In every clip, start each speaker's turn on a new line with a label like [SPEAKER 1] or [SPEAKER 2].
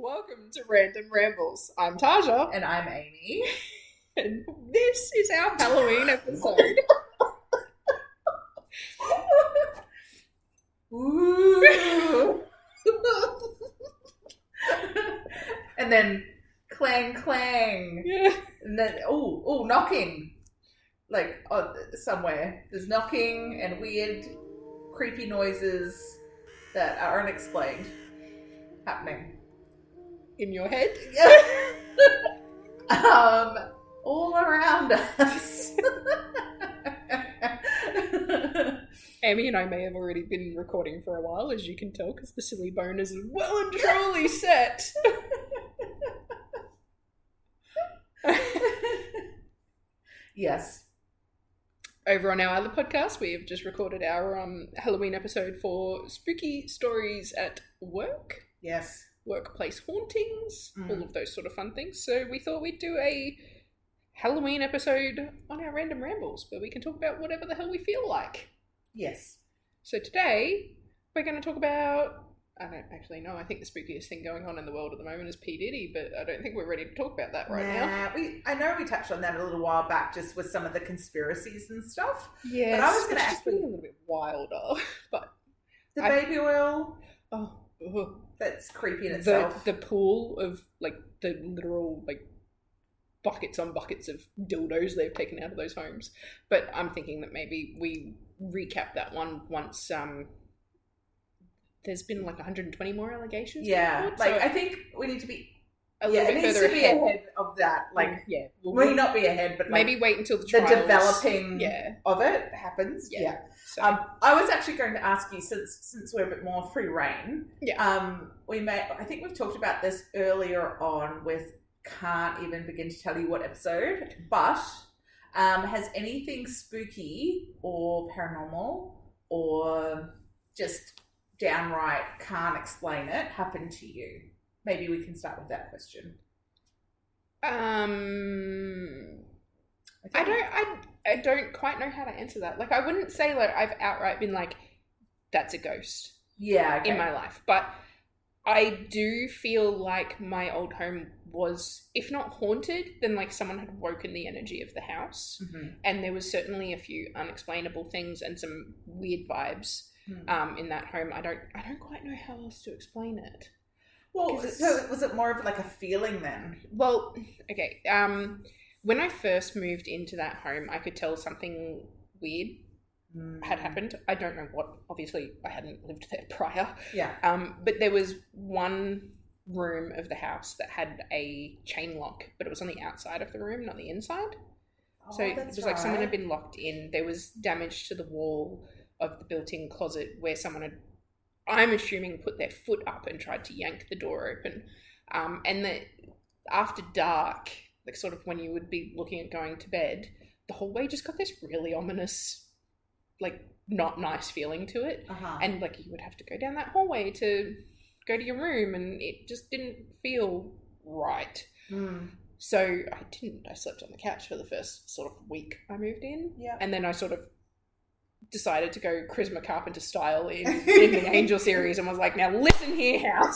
[SPEAKER 1] Welcome to Random Rambles. I'm Taja.
[SPEAKER 2] And I'm Amy.
[SPEAKER 1] And this is our Halloween episode.
[SPEAKER 2] Ooh. And then clang, clang.
[SPEAKER 1] Yeah.
[SPEAKER 2] And then, knocking. Like, somewhere. There's knocking and weird, creepy noises that are unexplained happening.
[SPEAKER 1] In your head?
[SPEAKER 2] All around us.
[SPEAKER 1] Amy and I may have already been recording for a while, as you can tell, because the silly bone is well and truly set.
[SPEAKER 2] Yes.
[SPEAKER 1] Over on our other podcast, we have just recorded our Halloween episode for Spooky Stories at Work.
[SPEAKER 2] Yes.
[SPEAKER 1] Workplace hauntings, all of those sort of fun things. So we thought we'd do a Halloween episode on our Random Rambles, where we can talk about whatever the hell we feel like.
[SPEAKER 2] Yes.
[SPEAKER 1] So today, we're going to talk about... I don't actually know. I think the spookiest thing going on in the world at the moment is P. Diddy, but I don't think we're ready to talk about that right now.
[SPEAKER 2] I know we touched on that a little while back, just with some of the conspiracies and stuff.
[SPEAKER 1] Yes,
[SPEAKER 2] but I was going to
[SPEAKER 1] ask a little bit wilder, but
[SPEAKER 2] the baby oil.
[SPEAKER 1] Oh,
[SPEAKER 2] that's creepy in itself.
[SPEAKER 1] The pool of like the literal like buckets on buckets of dildos they've taken out of those homes. But I'm thinking that maybe we recap that one once. There's been like 120 more allegations.
[SPEAKER 2] Yeah, like
[SPEAKER 1] so
[SPEAKER 2] I think we need to be
[SPEAKER 1] a little bit further
[SPEAKER 2] ahead of that. Like,
[SPEAKER 1] we'll
[SPEAKER 2] not be ahead, but
[SPEAKER 1] maybe wait until the trials.
[SPEAKER 2] Developing of it happens. Yeah.
[SPEAKER 1] So.
[SPEAKER 2] I was actually going to ask you, since we're a bit more free reign.
[SPEAKER 1] Yeah.
[SPEAKER 2] I think we've talked about this earlier on with can't even begin to tell you what episode, but has anything spooky or paranormal or just downright can't explain it happened to you? Maybe we can start with that question.
[SPEAKER 1] I don't quite know how to answer that. Like, I wouldn't say like I've outright been like, that's a ghost.
[SPEAKER 2] Yeah, okay.
[SPEAKER 1] In my life, but I do feel like my old home was, if not haunted, then like someone had woken the energy of the house, and there was certainly a few unexplainable things and some weird vibes in that home. I don't quite know how else to explain it.
[SPEAKER 2] Well, so was it more of like a feeling then?
[SPEAKER 1] Well, okay. When I first moved into that home, I could tell something weird had happened. I don't know what. Obviously, I hadn't lived there prior.
[SPEAKER 2] Yeah.
[SPEAKER 1] But there was one room of the house that had a chain lock, but it was on the outside of the room, not the inside. So it was like someone had been locked in. There was damage to the wall of the built-in closet where someone had, I'm assuming, put their foot up and tried to yank the door open. And after dark, like sort of when you would be looking at going to bed, the hallway just got this really ominous, like not nice feeling to it. And like you would have to go down that hallway to go to your room, and it just didn't feel right. So I slept on the couch for the first sort of week I moved in.
[SPEAKER 2] Yeah. And
[SPEAKER 1] then I sort of decided to go Charisma Carpenter style in the Angel series and was like, now listen here, house.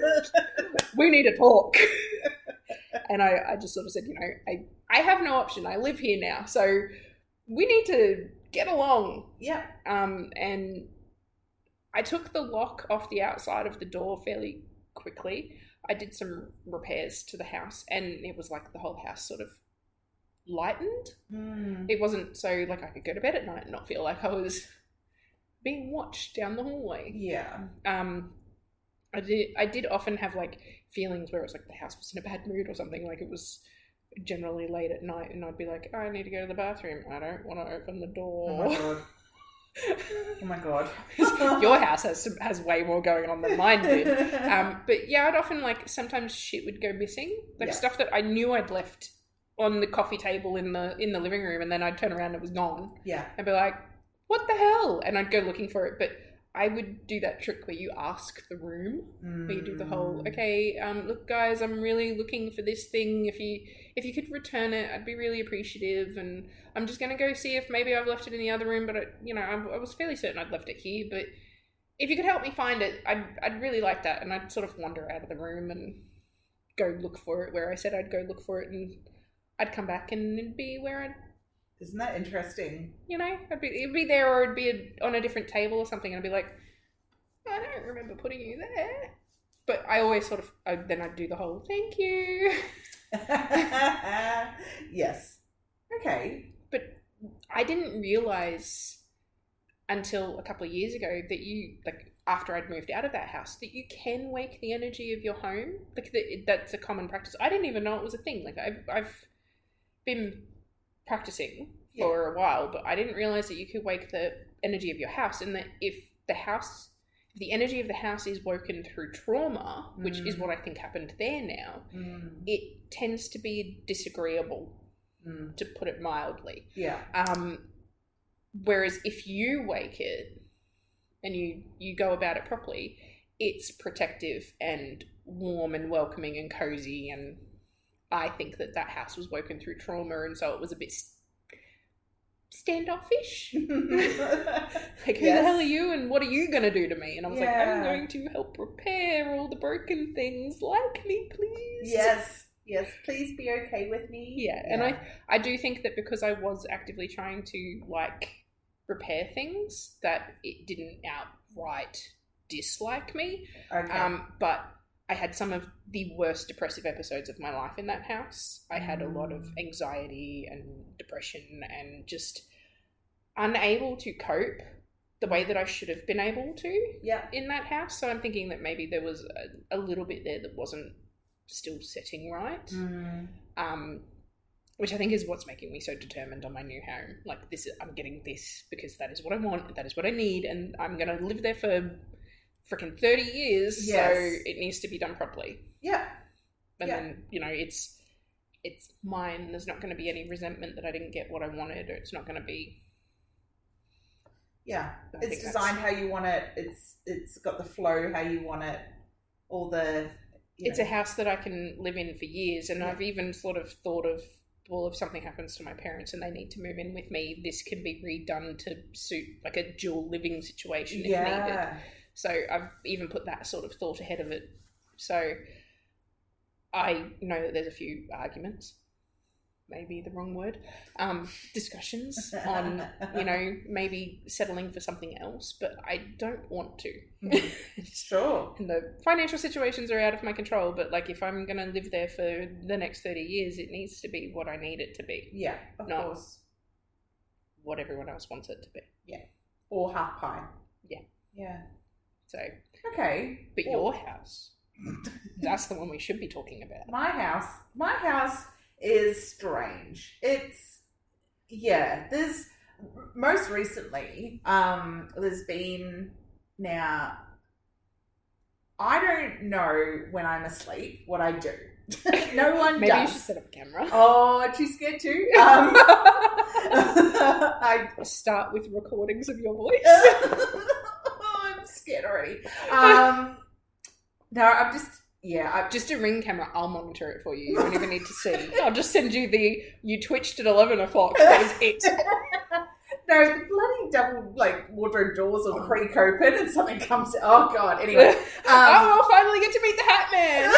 [SPEAKER 1] We need to talk. And I just sort of said, I have no option. I live here now. So we need to get along.
[SPEAKER 2] Yeah.
[SPEAKER 1] And I took the lock off the outside of the door fairly quickly. I did some repairs to the house, and it was like the whole house sort of lightened. It wasn't so like I could go to bed at night and not feel like I was being watched down the hallway.
[SPEAKER 2] Yeah.
[SPEAKER 1] I did often have like feelings where it was like the house was in a bad mood or something, like it was generally late at night and I'd be like, I need to go to the bathroom. I don't want to open the door.
[SPEAKER 2] Oh my god.
[SPEAKER 1] Your house has way more going on than mine did. But yeah, I'd often like sometimes shit would go missing, like stuff that I knew I'd left on the coffee table in the living room, and then I'd turn around and it was gone.
[SPEAKER 2] Yeah.
[SPEAKER 1] I'd be like, what the hell? And I'd go looking for it. But I would do that trick where you ask the room, where you do the whole, okay, look guys, I'm really looking for this thing. If you could return it, I'd be really appreciative. And I'm just going to go see if maybe I've left it in the other room, but I was fairly certain I'd left it here. But if you could help me find it, I'd really like that. And I'd sort of wander out of the room and go look for it where I said I'd go look for it, and I'd come back and it'd be where I'd...
[SPEAKER 2] Isn't that interesting?
[SPEAKER 1] You know, it'd be there, or it'd be on a different table or something, and I'd be like, I don't remember putting you there. But I always sort of, then I'd do the whole, thank you.
[SPEAKER 2] Yes. Okay.
[SPEAKER 1] But I didn't realise until a couple of years ago that you, like, after I'd moved out of that house, that you can wake the energy of your home. Like, that's a common practice. I didn't even know it was a thing. Like, I've been practicing for a while, but I didn't realise that you could wake the energy of your house, and that if the energy of the house is woken through trauma, which is what I think happened there now, it tends to be disagreeable, to put it mildly.
[SPEAKER 2] Yeah.
[SPEAKER 1] Whereas if you wake it and you go about it properly, it's protective and warm and welcoming and cozy. And I think that house was woken through trauma, and so it was a bit standoffish. Like, who the hell are you and what are you going to do to me? And I was like, I'm going to help repair all the broken things. Like me, please.
[SPEAKER 2] Yes, please be okay with me.
[SPEAKER 1] Yeah, and I do think that because I was actively trying to, like, repair things, that it didn't outright dislike me.
[SPEAKER 2] Okay.
[SPEAKER 1] But I had some of the worst depressive episodes of my life in that house. I had a lot of anxiety and depression and just unable to cope the way that I should have been able to in that house. So I'm thinking that maybe there was a little bit there that wasn't still setting right. Which I think is what's making me so determined on my new home. Like, I'm getting this because that is what I want, that is what I need, and I'm going to live there for freaking 30 years, so it needs to be done properly.
[SPEAKER 2] Yeah.
[SPEAKER 1] And then, you know, it's mine. There's not going to be any resentment that I didn't get what I wanted, or it's not going to be...
[SPEAKER 2] Yeah. It's designed how you want it. It's got the flow how you want it. All the...
[SPEAKER 1] It's a house that I can live in for years, and I've even sort of thought of, well, if something happens to my parents and they need to move in with me, this can be redone to suit, like, a dual living situation if needed. So I've even put that sort of thought ahead of it. So I know that there's a few arguments, maybe the wrong word, discussions on, you know, maybe settling for something else, but I don't want to.
[SPEAKER 2] Sure.
[SPEAKER 1] And the financial situations are out of my control, but, like, if I'm going to live there for the next 30 years, it needs to be what I need it to be.
[SPEAKER 2] Yeah, of course.
[SPEAKER 1] What everyone else wants it to be.
[SPEAKER 2] Yeah. Or half pie.
[SPEAKER 1] Yeah.
[SPEAKER 2] Yeah.
[SPEAKER 1] So.
[SPEAKER 2] Okay.
[SPEAKER 1] But your house, that's the one we should be talking about.
[SPEAKER 2] My house is strange. There's most recently, there's been now, I don't know when I'm asleep what I do. No one
[SPEAKER 1] Maybe
[SPEAKER 2] does.
[SPEAKER 1] You should set up a camera.
[SPEAKER 2] Oh, too scared too?
[SPEAKER 1] I start with recordings of your voice.
[SPEAKER 2] I'm scared already. No, I'm just... Yeah,
[SPEAKER 1] just a Ring camera. I'll monitor it for you. You don't even need to see. I'll just send you you twitched at 11 o'clock. That is it.
[SPEAKER 2] No, the bloody double, like, wardrobe doors will creak open and something comes... Oh, God. Anyway.
[SPEAKER 1] I'll finally get to meet the Hat Man.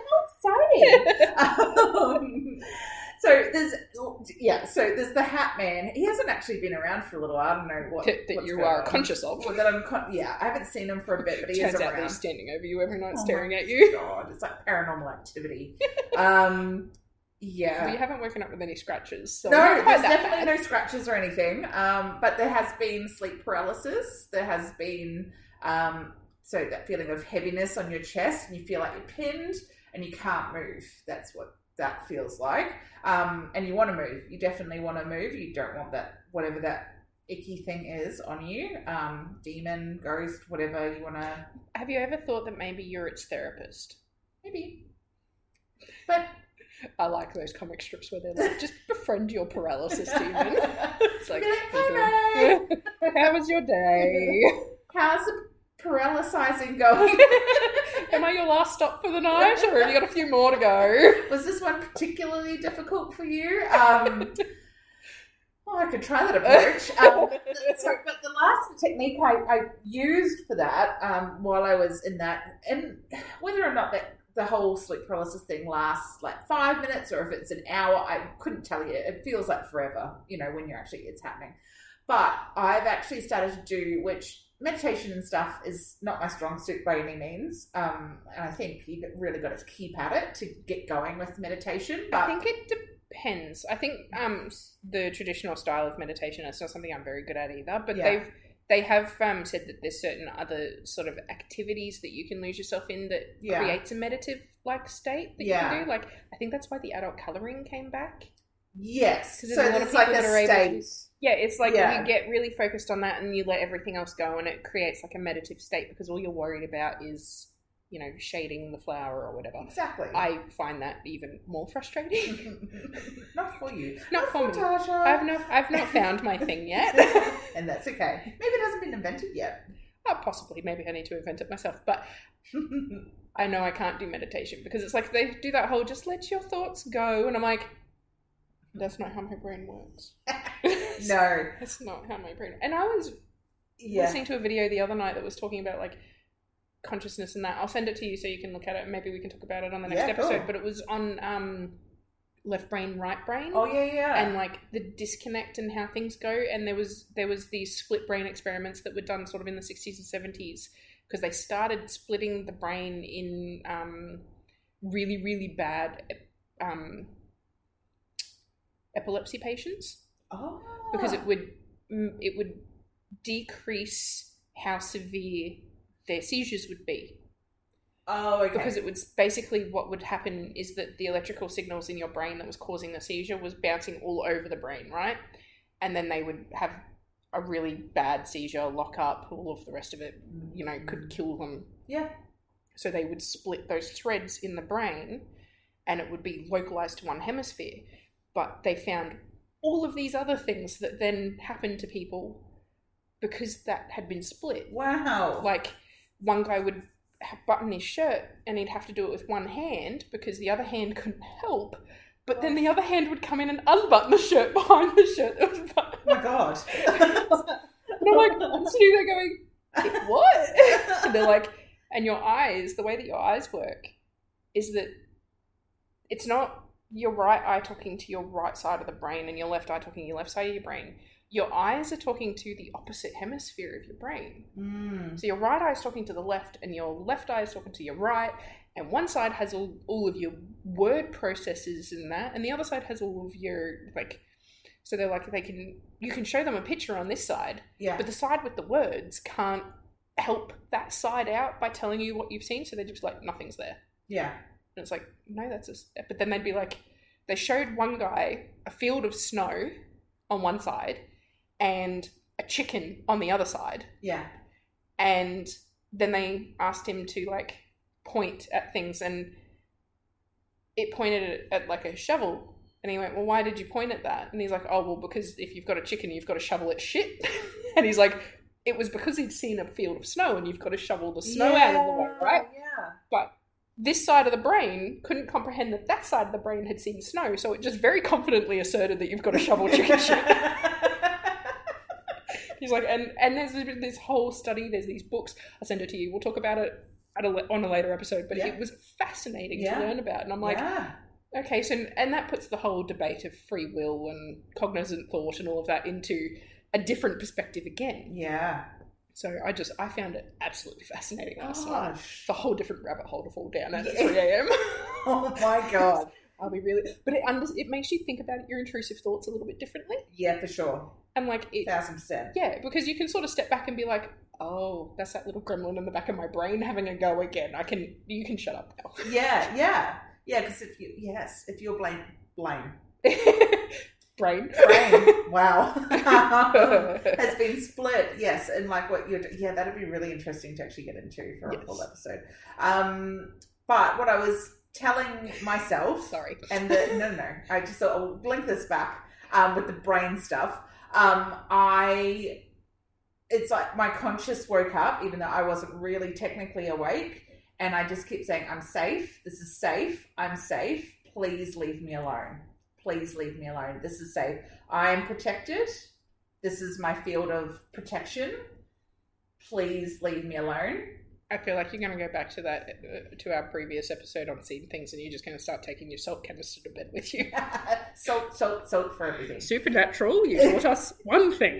[SPEAKER 2] So there's the Hat Man. He hasn't actually been around for a little while. I don't know what
[SPEAKER 1] you are conscious of.
[SPEAKER 2] Well, that I haven't seen him for a bit, but he is around.
[SPEAKER 1] Turns out he's standing over you every night, staring at you.
[SPEAKER 2] God, it's like Paranormal Activity. Yeah.
[SPEAKER 1] Well, you haven't woken up with any scratches. So
[SPEAKER 2] no, there's definitely no scratches or anything. But there has been sleep paralysis. There has been so that feeling of heaviness on your chest, and you feel like you're pinned and you can't move. That's what that feels like. And you want to move. You definitely want to move. You don't want that, whatever that icky thing is on you. Demon, ghost, whatever you want to...
[SPEAKER 1] Have you ever thought that maybe you're its therapist?
[SPEAKER 2] Maybe. But...
[SPEAKER 1] I like those comic strips where they're like, just befriend your paralysis demon. It's like,
[SPEAKER 2] hey,
[SPEAKER 1] how was your day?
[SPEAKER 2] How's the paralysizing going?
[SPEAKER 1] Am I your last stop for the night, or have you got a few more to go?
[SPEAKER 2] Was this one particularly difficult for you? Well, I could try that approach. But the last technique I used for that while I was in that, and whether or not the whole sleep paralysis thing lasts like 5 minutes or if it's an hour, I couldn't tell you. It feels like forever, when it's happening. But I've actually started to do, which meditation and stuff is not my strong suit by any means. And I think you've really got to keep at it to get going with meditation. But
[SPEAKER 1] I think it depends. I think the traditional style of meditation is not something I'm very good at either, but they have said that there's certain other sort of activities that you can lose yourself in that creates a meditative like state that you can do. Like I think that's why the adult colouring came back.
[SPEAKER 2] Yes, so it's like a state.
[SPEAKER 1] It's like you get really focused on that and you let everything else go, and it creates like a meditative state because all you're worried about is shading the flower or whatever.
[SPEAKER 2] Exactly.
[SPEAKER 1] I find that even more frustrating.
[SPEAKER 2] Not for you.
[SPEAKER 1] Not for me.
[SPEAKER 2] Tasha.
[SPEAKER 1] I've not found my thing yet.
[SPEAKER 2] And that's okay. Maybe it hasn't been invented yet.
[SPEAKER 1] Oh, possibly. Maybe I need to invent it myself. But I know I can't do meditation because it's like they do that whole just let your thoughts go. And I'm like, that's not how my brain works.
[SPEAKER 2] No.
[SPEAKER 1] That's not how my brain... And I was listening to a video the other night that was talking about like consciousness and that. I'll send it to you so you can look at it and maybe we can talk about it on the next episode. Cool. But it was on left brain, right brain.
[SPEAKER 2] Oh yeah.
[SPEAKER 1] And like the disconnect and how things go. And there was these split brain experiments that were done sort of in the 60s and 70s because they started splitting the brain in really, really bad epilepsy patients.
[SPEAKER 2] Oh.
[SPEAKER 1] Because it would decrease how severe their seizures would be.
[SPEAKER 2] Oh, okay.
[SPEAKER 1] Because it was basically what would happen is that the electrical signals in your brain that was causing the seizure was bouncing all over the brain, right? And then they would have a really bad seizure, lock up, all of the rest of it, could kill them.
[SPEAKER 2] Yeah.
[SPEAKER 1] So they would split those threads in the brain and it would be localized to one hemisphere. But they found all of these other things that then happened to people because that had been split.
[SPEAKER 2] Wow.
[SPEAKER 1] Like one guy would button his shirt and he'd have to do it with one hand because the other hand couldn't help. But then the other hand would come in and unbutton the shirt behind the shirt that was buttoned.
[SPEAKER 2] Oh my God.
[SPEAKER 1] And I'm like, I'm sitting there going, what? And they're like, and your eyes, the way that your eyes work is that it's not your right eye talking to your right side of the brain and your left eye talking to your left side of your brain. Your eyes are talking to the opposite hemisphere of your brain. So your right eye is talking to the left and your left eye is talking to your right, and one side has all of your word processes in that and the other side has all of your so they're like you can show them a picture on this side, but the side with the words can't help that side out by telling you what you've seen, so they're just like, nothing's there.
[SPEAKER 2] Yeah.
[SPEAKER 1] And it's like, no, but then they'd be like, they showed one guy a field of snow on one side and a chicken on the other side.
[SPEAKER 2] Yeah.
[SPEAKER 1] And then they asked him to like point at things and it pointed at like a shovel. And he went, well, why did you point at that? And he's like, oh, well, because if you've got a chicken, you've got to shovel its shit. And he's like, it was because he'd seen a field of snow and you've got to shovel the snow out of the way, right?
[SPEAKER 2] Yeah.
[SPEAKER 1] But this side of the brain couldn't comprehend that side of the brain had seen snow, so it just very confidently asserted that you've got to shovel chicken shit. He's like, and there's this whole study, there's these books, I'll send it to you, we'll talk about it on a later episode, but it was fascinating to learn about, and I'm like, okay, so, and that puts the whole debate of free will and cognizant thought and all of that into a different perspective again.
[SPEAKER 2] Yeah.
[SPEAKER 1] So I found it absolutely fascinating last night. It's a whole different rabbit hole to fall down at 3 a.m.
[SPEAKER 2] Oh my God.
[SPEAKER 1] I'll be really... But it makes you think about your intrusive thoughts a little bit differently.
[SPEAKER 2] Yeah, for sure.
[SPEAKER 1] And like...
[SPEAKER 2] 1,000%.
[SPEAKER 1] Yeah, because you can sort of step back and be like, oh, that's that little gremlin in the back of my brain having a go again. You can shut up now.
[SPEAKER 2] Yeah, because if you're blame.
[SPEAKER 1] Brain.
[SPEAKER 2] Wow. Has been split. Yes. And like what that'd be really interesting to actually get into for a full episode. But what I was telling myself,
[SPEAKER 1] sorry.
[SPEAKER 2] And no. I just thought I'll link this back, with the brain stuff. It's like my conscious woke up, even though I wasn't really technically awake. And I just keep saying, I'm safe. This is safe. I'm safe. Please leave me alone. Please leave me alone. This is safe. I am protected. This is my field of protection. Please leave me alone.
[SPEAKER 1] I feel like you're going to go back to that, to our previous episode on seeing things, and you're just going to start taking your salt canister to bed with you.
[SPEAKER 2] Salt for everything.
[SPEAKER 1] Supernatural, you taught us one thing.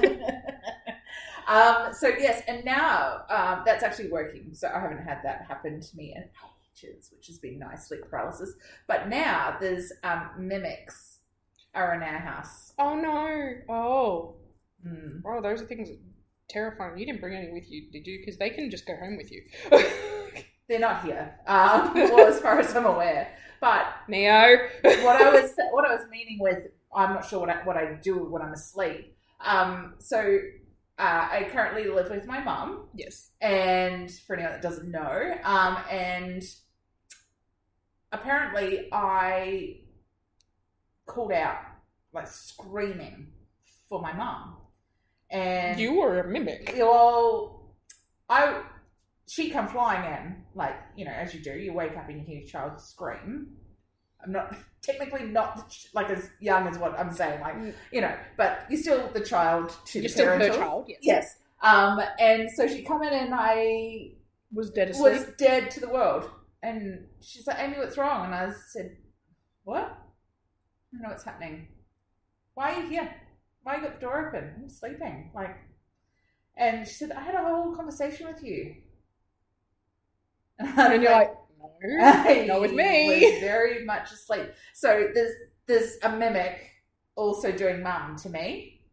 [SPEAKER 2] So yes, and now that's actually working. So I haven't had that happen to me in ages, which has been nice, sleep paralysis. But now there's mimics are in our house.
[SPEAKER 1] Oh no! Oh, oh, those are things terrifying. You didn't bring any with you, did you? Because they can just go home with you.
[SPEAKER 2] They're not here, well, as far as I'm aware. But
[SPEAKER 1] Neo,
[SPEAKER 2] what I was meaning with, I'm not sure what I do when I'm asleep. So I currently live with my mum.
[SPEAKER 1] Yes. And
[SPEAKER 2] for anyone that doesn't know, and apparently I called out, like, screaming for my mum. And
[SPEAKER 1] you were a mimic.
[SPEAKER 2] Well, she come flying in, like, you know, as you do. You wake up and you hear your child scream. I'm not technically not like as young as what I'm saying, like, you know, but you're still the child to the parental.
[SPEAKER 1] You're still her child, yes.
[SPEAKER 2] Yes. And so she come in and I
[SPEAKER 1] was dead asleep.
[SPEAKER 2] Was dead to the world. And she's like, Amy, what's wrong? And I said, what? I don't know what's happening. Why are you here? Why you got the door open? I'm sleeping. Like, and she said, I had a whole conversation with you.
[SPEAKER 1] And you're like, no, not with me.
[SPEAKER 2] Was very much asleep. So there's a mimic also doing mum to me,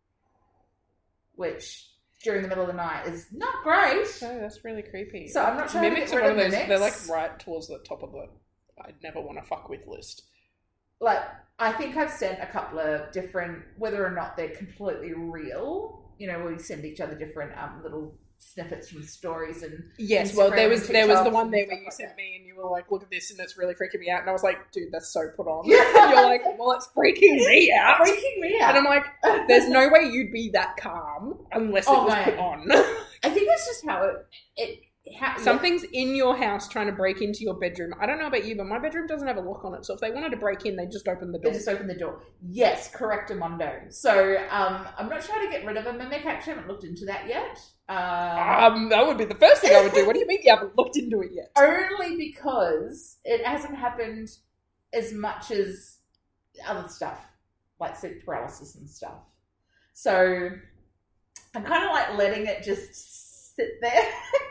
[SPEAKER 2] which during the middle of the night is not great.
[SPEAKER 1] No, that's really creepy.
[SPEAKER 2] So I'm not sure
[SPEAKER 1] mimics
[SPEAKER 2] how to get rid of mimics.
[SPEAKER 1] They're like right towards the top of the I'd never want to fuck with list.
[SPEAKER 2] Like, I think I've sent a couple of different, whether or not they're completely real, you know, we send each other different little snippets from stories and
[SPEAKER 1] yes.
[SPEAKER 2] Instagram,
[SPEAKER 1] well, there was the one there where you
[SPEAKER 2] like
[SPEAKER 1] sent
[SPEAKER 2] that.
[SPEAKER 1] me and you were like, "Look at this," and it's really freaking me out. And I was like, "Dude, that's so put on." And you're like, "Well, it's freaking me out."
[SPEAKER 2] Freaking me out.
[SPEAKER 1] And I'm like, "There's no way you'd be that calm unless it was put on."
[SPEAKER 2] I think that's just how
[SPEAKER 1] something's in your house trying to break into your bedroom. I don't know about you, but my bedroom doesn't have a lock on it. So if they wanted to break in, they just open the door.
[SPEAKER 2] They just open the door. Yes, correctamundo. So I'm not sure how to get rid of a mimic. Actually, I haven't looked into that yet.
[SPEAKER 1] That would be the first thing I would do. What do you mean you haven't looked into it yet?
[SPEAKER 2] Only because it hasn't happened as much as other stuff, like sleep paralysis and stuff. So I'm kind of like letting it just sit there.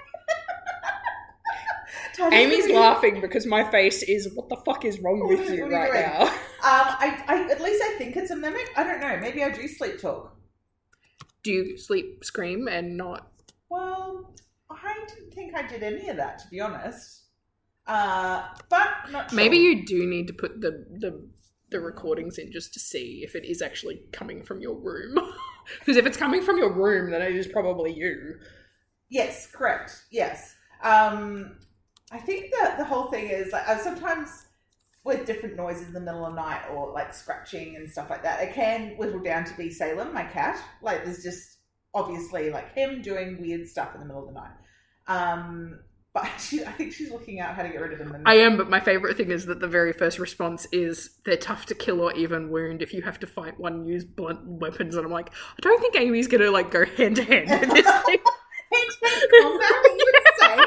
[SPEAKER 1] Amy's laughing because my face is, what the fuck is wrong with you right now?
[SPEAKER 2] I at least I think it's a mimic. I don't know. Maybe I do sleep talk.
[SPEAKER 1] Do you sleep scream and not?
[SPEAKER 2] Well, I didn't think I did any of that, to be honest. But not sure.
[SPEAKER 1] Maybe you do need to put the recordings in just to see if it is actually coming from your room. Because if it's coming from your room, then it is probably you.
[SPEAKER 2] Yes, correct. Yes. I think that the whole thing is, like, sometimes with different noises in the middle of the night or like scratching and stuff like that, it can whittle down to be Salem, my cat. Like, there's just obviously like him doing weird stuff in the middle of the night. But I think she's looking out how to get rid of them.
[SPEAKER 1] I am, but my favourite thing is that the very first response is they're tough to kill or even wound. If you have to fight one, use blunt weapons. And I'm like, I don't think Amy's going to like go hand to hand with this thing.
[SPEAKER 2] Hand-to-hand combat, you would say?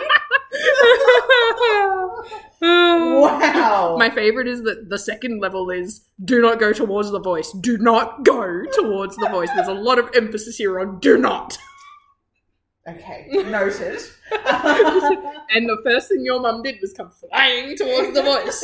[SPEAKER 2] Wow.
[SPEAKER 1] My favourite is that the second level is do not go towards the voice. Do not go towards the voice. There's a lot of emphasis here on do not.
[SPEAKER 2] Okay, noted.
[SPEAKER 1] And the first thing your mum did was come flying towards the voice.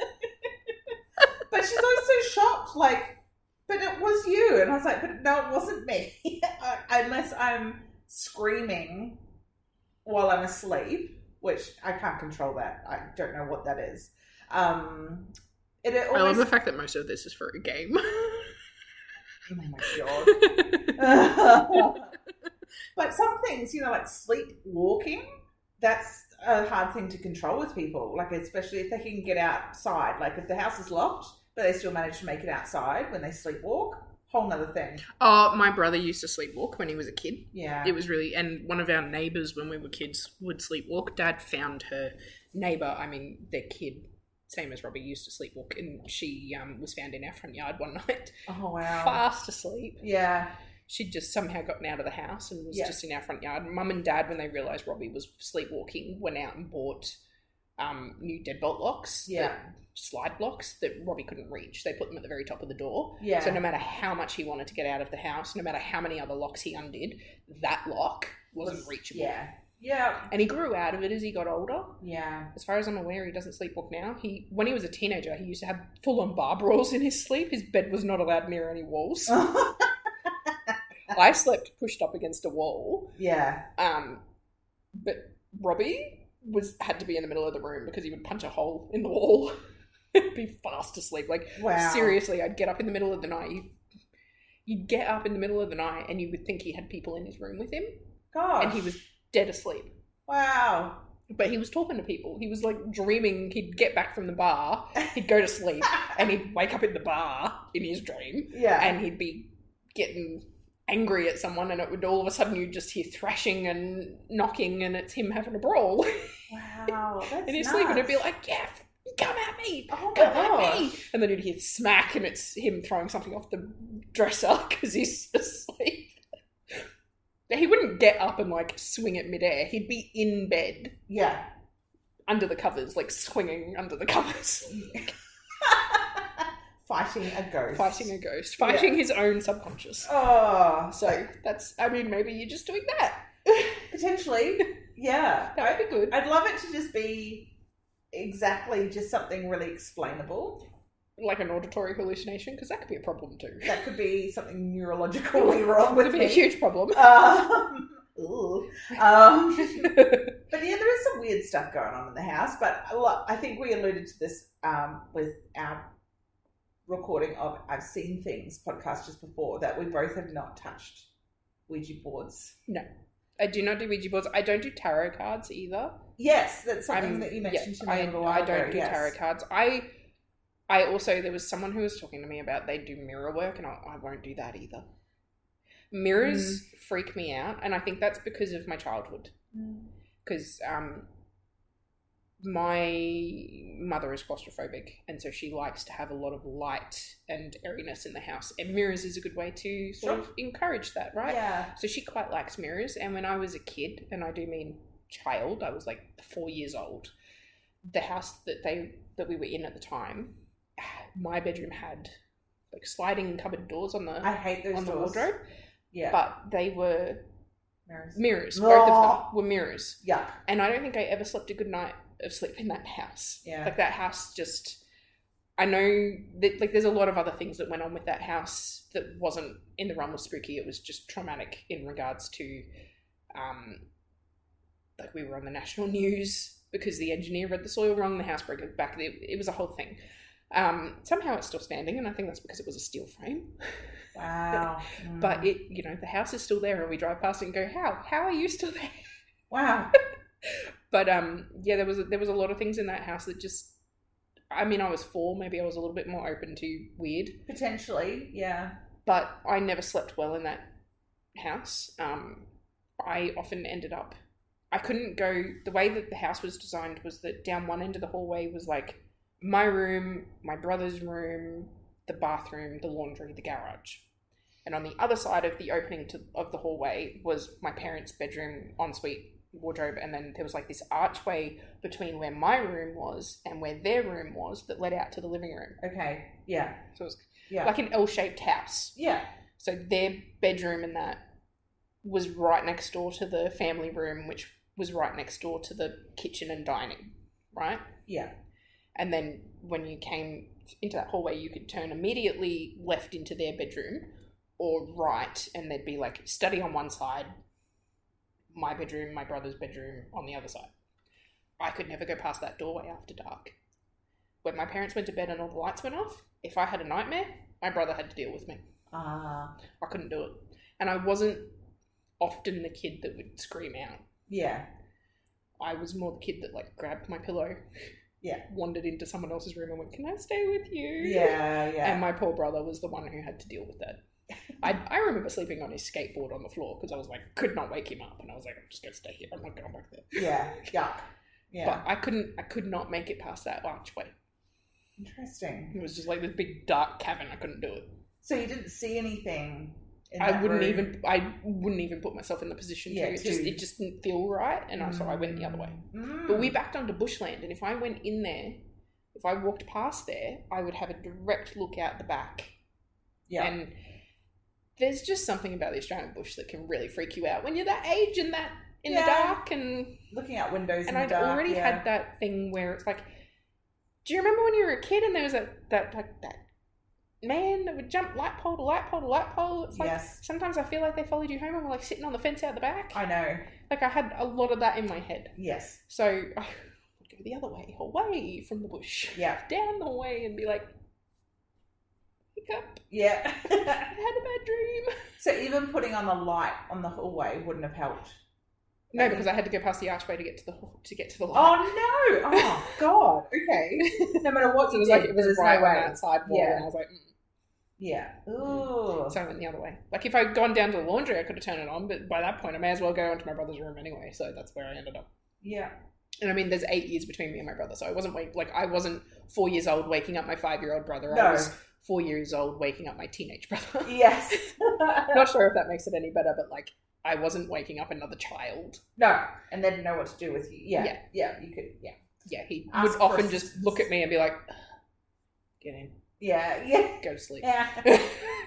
[SPEAKER 2] But she's always so shocked, like, but it was you. And I was like, but no, it wasn't me. Unless I'm screaming while I'm asleep, which I can't control that. I don't know what that is. I
[SPEAKER 1] love the fact that most of this is for a game.
[SPEAKER 2] Oh my god. But some things, you know, like sleepwalking, that's a hard thing to control with people. Like, especially if they can get outside. Like, if the house is locked, but they still manage to make it outside when they sleepwalk, whole nother thing.
[SPEAKER 1] Oh, my brother used to sleepwalk when he was a kid.
[SPEAKER 2] Yeah.
[SPEAKER 1] It was really, and one of our neighbours when we were kids would sleepwalk. Dad found her neighbour, their kid, same as Robbie, used to sleepwalk, and she was found in our front yard one night.
[SPEAKER 2] Oh, wow.
[SPEAKER 1] Fast asleep.
[SPEAKER 2] Yeah.
[SPEAKER 1] she'd just somehow gotten out of the house and was just in our front yard. Mum and Dad, when they realised Robbie was sleepwalking, went out and bought new deadbolt locks, slide blocks that Robbie couldn't reach. They put them at the very top of the door. Yeah. So no matter how much he wanted to get out of the house, no matter how many other locks he undid, that lock wasn't reachable.
[SPEAKER 2] Yeah. Yeah.
[SPEAKER 1] And he grew out of it as he got older.
[SPEAKER 2] Yeah.
[SPEAKER 1] As far as I'm aware, he doesn't sleepwalk now. When he was a teenager, he used to have full-on bar brawls in his sleep. His bed was not allowed near any walls. I slept pushed up against a wall.
[SPEAKER 2] Yeah.
[SPEAKER 1] But Robbie had to be in the middle of the room because he would punch a hole in the wall and be fast asleep. Like, seriously, I'd get up in the middle of the night. You'd get up in the middle of the night and you would think he had people in his room with him.
[SPEAKER 2] Gosh.
[SPEAKER 1] And he was dead asleep.
[SPEAKER 2] Wow.
[SPEAKER 1] But he was talking to people. He was like dreaming he'd get back from the bar, he'd go to sleep, and he'd wake up in the bar in his dream. Yeah. And he'd be getting angry at someone, and it would all of a sudden you'd just hear thrashing and knocking, and it's him having a brawl.
[SPEAKER 2] Wow. That's
[SPEAKER 1] in his
[SPEAKER 2] nuts.
[SPEAKER 1] sleep, and it'd be like, yeah, come at me.
[SPEAKER 2] Oh
[SPEAKER 1] come at me. And then you'd hear smack, and it's him throwing something off the dresser because he's asleep. He wouldn't get up and, like, swing it midair. He'd be in bed.
[SPEAKER 2] Yeah.
[SPEAKER 1] Under the covers, like, swinging under the covers.
[SPEAKER 2] Fighting a ghost.
[SPEAKER 1] Fighting his own subconscious.
[SPEAKER 2] Oh.
[SPEAKER 1] So, maybe you're just doing that.
[SPEAKER 2] Potentially. Yeah.
[SPEAKER 1] That would be good.
[SPEAKER 2] I'd love it to just be exactly just something really explainable.
[SPEAKER 1] Like an auditory hallucination, because that could be a problem too.
[SPEAKER 2] That could be something neurologically wrong with me.
[SPEAKER 1] Could be a huge problem.
[SPEAKER 2] But yeah, there is some weird stuff going on in the house. But I think we alluded to this with our recording of I've Seen Things podcast just before, that we both have not touched Ouija boards.
[SPEAKER 1] No. I do not do Ouija boards. I don't do tarot cards either.
[SPEAKER 2] Yes, that's something that you mentioned to me a while ago.
[SPEAKER 1] I don't do tarot cards. I also, there was someone who was talking to me about they do mirror work, and I won't do that either. Mirrors freak me out, and I think that's because of my childhood. Because my mother is claustrophobic, and so she likes to have a lot of light and airiness in the house, and mirrors is a good way to sort of encourage that, right?
[SPEAKER 2] Yeah.
[SPEAKER 1] So she quite likes mirrors, and when I was a kid, and I do mean child, I was like 4 years old, the house that we were in at the time, my bedroom had like sliding cupboard doors on the the wardrobe. Yeah. But they were mirrors. Both of them were mirrors.
[SPEAKER 2] Yeah.
[SPEAKER 1] And I don't think I ever slept a good night of sleep in that house.
[SPEAKER 2] Yeah.
[SPEAKER 1] Like that house just, I know that like there's a lot of other things that went on with that house that wasn't in the realm of spooky. It was just traumatic in regards to like we were on the national news because the engineer read the soil wrong, the house broke back. It was a whole thing. Somehow it's still standing, and I think that's because it was a steel frame.
[SPEAKER 2] Wow.
[SPEAKER 1] But the house is still there, and we drive past it and go, how are you still there?
[SPEAKER 2] Wow.
[SPEAKER 1] But there was a lot of things in that house that just, I mean, I was 4, maybe I was a little bit more open to weird.
[SPEAKER 2] Potentially, yeah.
[SPEAKER 1] But I never slept well in that house. I often ended up, I couldn't go, the way that the house was designed was that down one end of the hallway was like my room, my brother's room, the bathroom, the laundry, the garage. And on the other side of the opening of the hallway was my parents' bedroom, ensuite, wardrobe, and then there was like this archway between where my room was and where their room was that led out to the living room.
[SPEAKER 2] Okay, yeah.
[SPEAKER 1] So it was like an L-shaped house.
[SPEAKER 2] Yeah.
[SPEAKER 1] So their bedroom and that was right next door to the family room, which was right next door to the kitchen and dining, right?
[SPEAKER 2] Yeah.
[SPEAKER 1] And then when you came into that hallway, you could turn immediately left into their bedroom or right, and there'd be like study on one side, my bedroom, my brother's bedroom on the other side. I could never go past that doorway after dark. When my parents went to bed and all the lights went off, if I had a nightmare, my brother had to deal with me. I couldn't do it. And I wasn't often the kid that would scream out.
[SPEAKER 2] Yeah.
[SPEAKER 1] I was more the kid that like grabbed my pillow, wandered into someone else's room and went, "Can I stay with you?"
[SPEAKER 2] Yeah, yeah.
[SPEAKER 1] And my poor brother was the one who had to deal with that. I remember sleeping on his skateboard on the floor because I was like, could not wake him up, and I was like, I'm just going to stay here. I'm not going back there.
[SPEAKER 2] Yeah, yuck. Yeah.
[SPEAKER 1] But I could not make it past that archway.
[SPEAKER 2] Interesting.
[SPEAKER 1] It was just like this big dark cavern. I couldn't do it.
[SPEAKER 2] So you didn't see anything
[SPEAKER 1] I wouldn't even put myself in the position to. It just didn't feel right, and so I went the other way. But we backed onto bushland, and if I went in there, if I walked past there, I would have a direct look out the back. Yeah. And there's just something about the Australian bush that can really freak you out when you're that age and that in the dark and
[SPEAKER 2] looking out windows in
[SPEAKER 1] the
[SPEAKER 2] dark. And
[SPEAKER 1] I'd already had that thing where it's like, do you remember when you were a kid and there was that man that would jump light pole to light pole to light pole? It's like sometimes I feel like they followed you home and were like sitting on the fence out the back.
[SPEAKER 2] I know.
[SPEAKER 1] Like I had a lot of that in my head.
[SPEAKER 2] Yes.
[SPEAKER 1] So I would go the other way, away from the bush.
[SPEAKER 2] Yeah.
[SPEAKER 1] Down the way and be like, wake up.
[SPEAKER 2] Yeah.
[SPEAKER 1] I had a bad dream.
[SPEAKER 2] So even putting on the light on the hallway wouldn't have helped.
[SPEAKER 1] No, because I had to go past the archway to get to the light.
[SPEAKER 2] Oh no! Oh God! Okay. No matter what,
[SPEAKER 1] so it was like it was right on that side wall, and I was like,
[SPEAKER 2] yeah. Ooh.
[SPEAKER 1] So I went the other way. Like if I'd gone down to the laundry, I could have turned it on, but by that point, I may as well go into my brother's room anyway. So that's where I ended up.
[SPEAKER 2] Yeah.
[SPEAKER 1] And I mean, there's 8 years between me and my brother, so I wasn't 4 years old waking up my 5-year-old brother.
[SPEAKER 2] No.
[SPEAKER 1] I was 4 years old waking up my teenage brother.
[SPEAKER 2] Yes.
[SPEAKER 1] Not sure if that makes it any better, but like. I wasn't waking up another child.
[SPEAKER 2] No, and they didn't know what to do with you. Yeah, you could,
[SPEAKER 1] Yeah, he would often just look at me and be like, get in.
[SPEAKER 2] Yeah.
[SPEAKER 1] Go to sleep.
[SPEAKER 2] Yeah.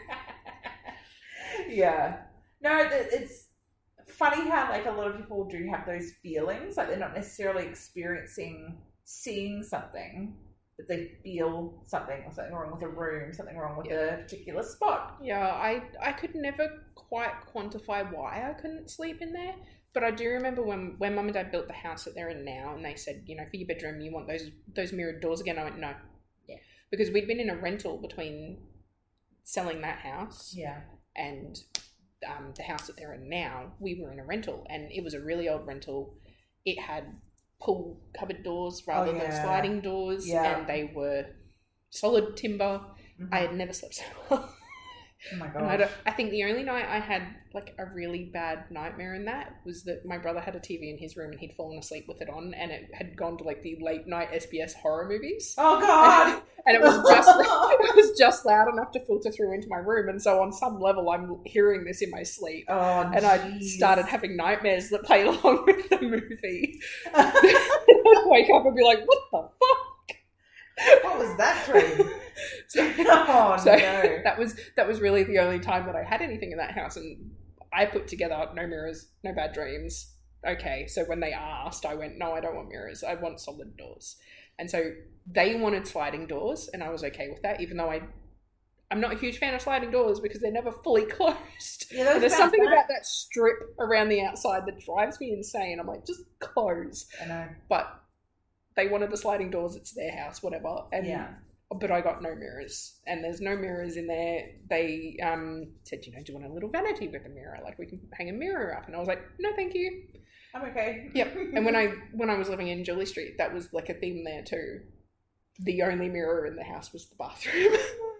[SPEAKER 2] Yeah. No, it's funny how, like, a lot of people do have those feelings. Like, they're not necessarily seeing something, but they feel something wrong with a room, something wrong with a particular spot.
[SPEAKER 1] Yeah, I could never quite quantify why I couldn't sleep in there, but I do remember when Mum and Dad built the house that they're in now, and they said, you know, for your bedroom you want those mirrored doors again. I went, no.
[SPEAKER 2] Yeah.
[SPEAKER 1] Because we'd been in a rental between selling that house and the house that they're in now. We were in a rental, and it was a really old rental. It had pull cupboard doors rather than sliding doors, and they were solid timber. I had never slept so well.
[SPEAKER 2] Oh my gosh.
[SPEAKER 1] I think the only night I had like a really bad nightmare in that was that my brother had a TV in his room and he'd fallen asleep with it on, and it had gone to like the late night SBS horror movies.
[SPEAKER 2] Oh God!
[SPEAKER 1] And it was just loud enough to filter through into my room, and so on some level I'm hearing this in my sleep.
[SPEAKER 2] Oh,
[SPEAKER 1] and I started having nightmares that played along with the movie. I'd wake up and be like, what the fuck?
[SPEAKER 2] What was that dream?
[SPEAKER 1] So
[SPEAKER 2] no.
[SPEAKER 1] That was really the only time that I had anything in that house, and I put together no mirrors, no bad dreams. Okay, so when they asked, I went, no, I don't want mirrors. I want solid doors. And so they wanted sliding doors, and I was okay with that, even though I'm not a huge fan of sliding doors because they're never fully closed.
[SPEAKER 2] Yeah,
[SPEAKER 1] there's something about that strip around the outside that drives me insane. I'm like, just close.
[SPEAKER 2] I know.
[SPEAKER 1] But they wanted the sliding doors. It's their house, whatever. And but I got no mirrors, and there's no mirrors in there. They said, you know, do you want a little vanity with a mirror? Like, we can hang a mirror up. And I was like, no, thank you.
[SPEAKER 2] I'm okay.
[SPEAKER 1] Yep. And when I was living in Julie Street, that was like a theme there too. The only mirror in the house was the bathroom.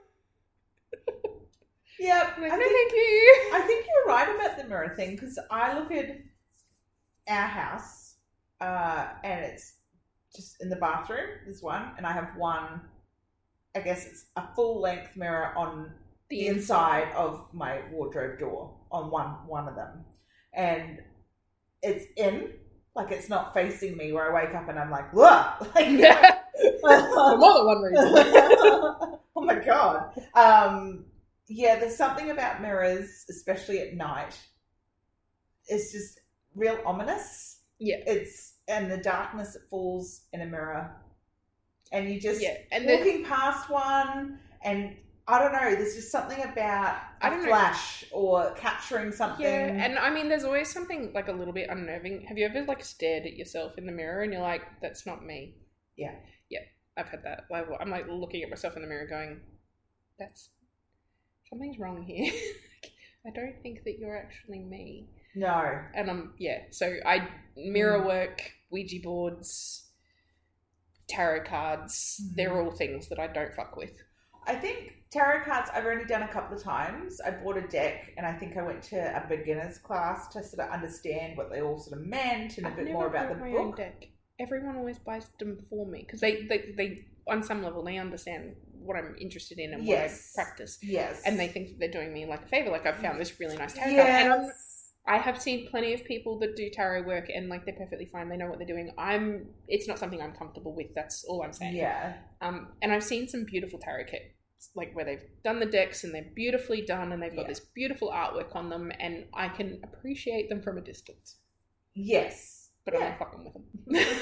[SPEAKER 2] Yep.
[SPEAKER 1] Like, no, thank you.
[SPEAKER 2] I think you're right about the mirror thing, because I look at our house and it's just in the bathroom, there's one, and I have one, I guess it's a full-length mirror on the inside of my wardrobe door, on one of them. And it's in, like, it's not facing me, where I wake up and I'm like, whoa! Like,
[SPEAKER 1] for more than one reason.
[SPEAKER 2] Oh my God. There's something about mirrors, especially at night. It's just real ominous.
[SPEAKER 1] Yeah.
[SPEAKER 2] And the darkness that falls in a mirror. And you just walking past one, and I don't know, there's just something about a flash or capturing something.
[SPEAKER 1] Yeah, and I mean, there's always something like a little bit unnerving. Have you ever like stared at yourself in the mirror and you're like, that's not me?
[SPEAKER 2] Yeah.
[SPEAKER 1] Yeah, I've had that. I'm like looking at myself in the mirror going, something's wrong here. I don't think that you're actually me.
[SPEAKER 2] No.
[SPEAKER 1] And so I mirror work, Ouija boards, tarot cards, they're all things that I don't fuck with.
[SPEAKER 2] I think tarot cards I've only done a couple of times. I bought a deck, and I think I went to a beginner's class to sort of understand what they all sort of meant and a bit more about the book.
[SPEAKER 1] Own deck. Everyone always buys them for me because they on some level they understand what I'm interested in and
[SPEAKER 2] yes.
[SPEAKER 1] what I practice.
[SPEAKER 2] Yes.
[SPEAKER 1] And they think that they're doing me like a favor. Like, I've found this really nice tarot
[SPEAKER 2] yes.
[SPEAKER 1] card. And I have seen plenty of people that do tarot work and like they're perfectly fine. They know what they're doing. It's not something I'm comfortable with. That's all I'm saying.
[SPEAKER 2] Yeah.
[SPEAKER 1] And I've seen some beautiful tarot kits, like where they've done the decks and they're beautifully done and they've got this beautiful artwork on them, and I can appreciate them from a distance.
[SPEAKER 2] Yes.
[SPEAKER 1] But I'm not fucking with them.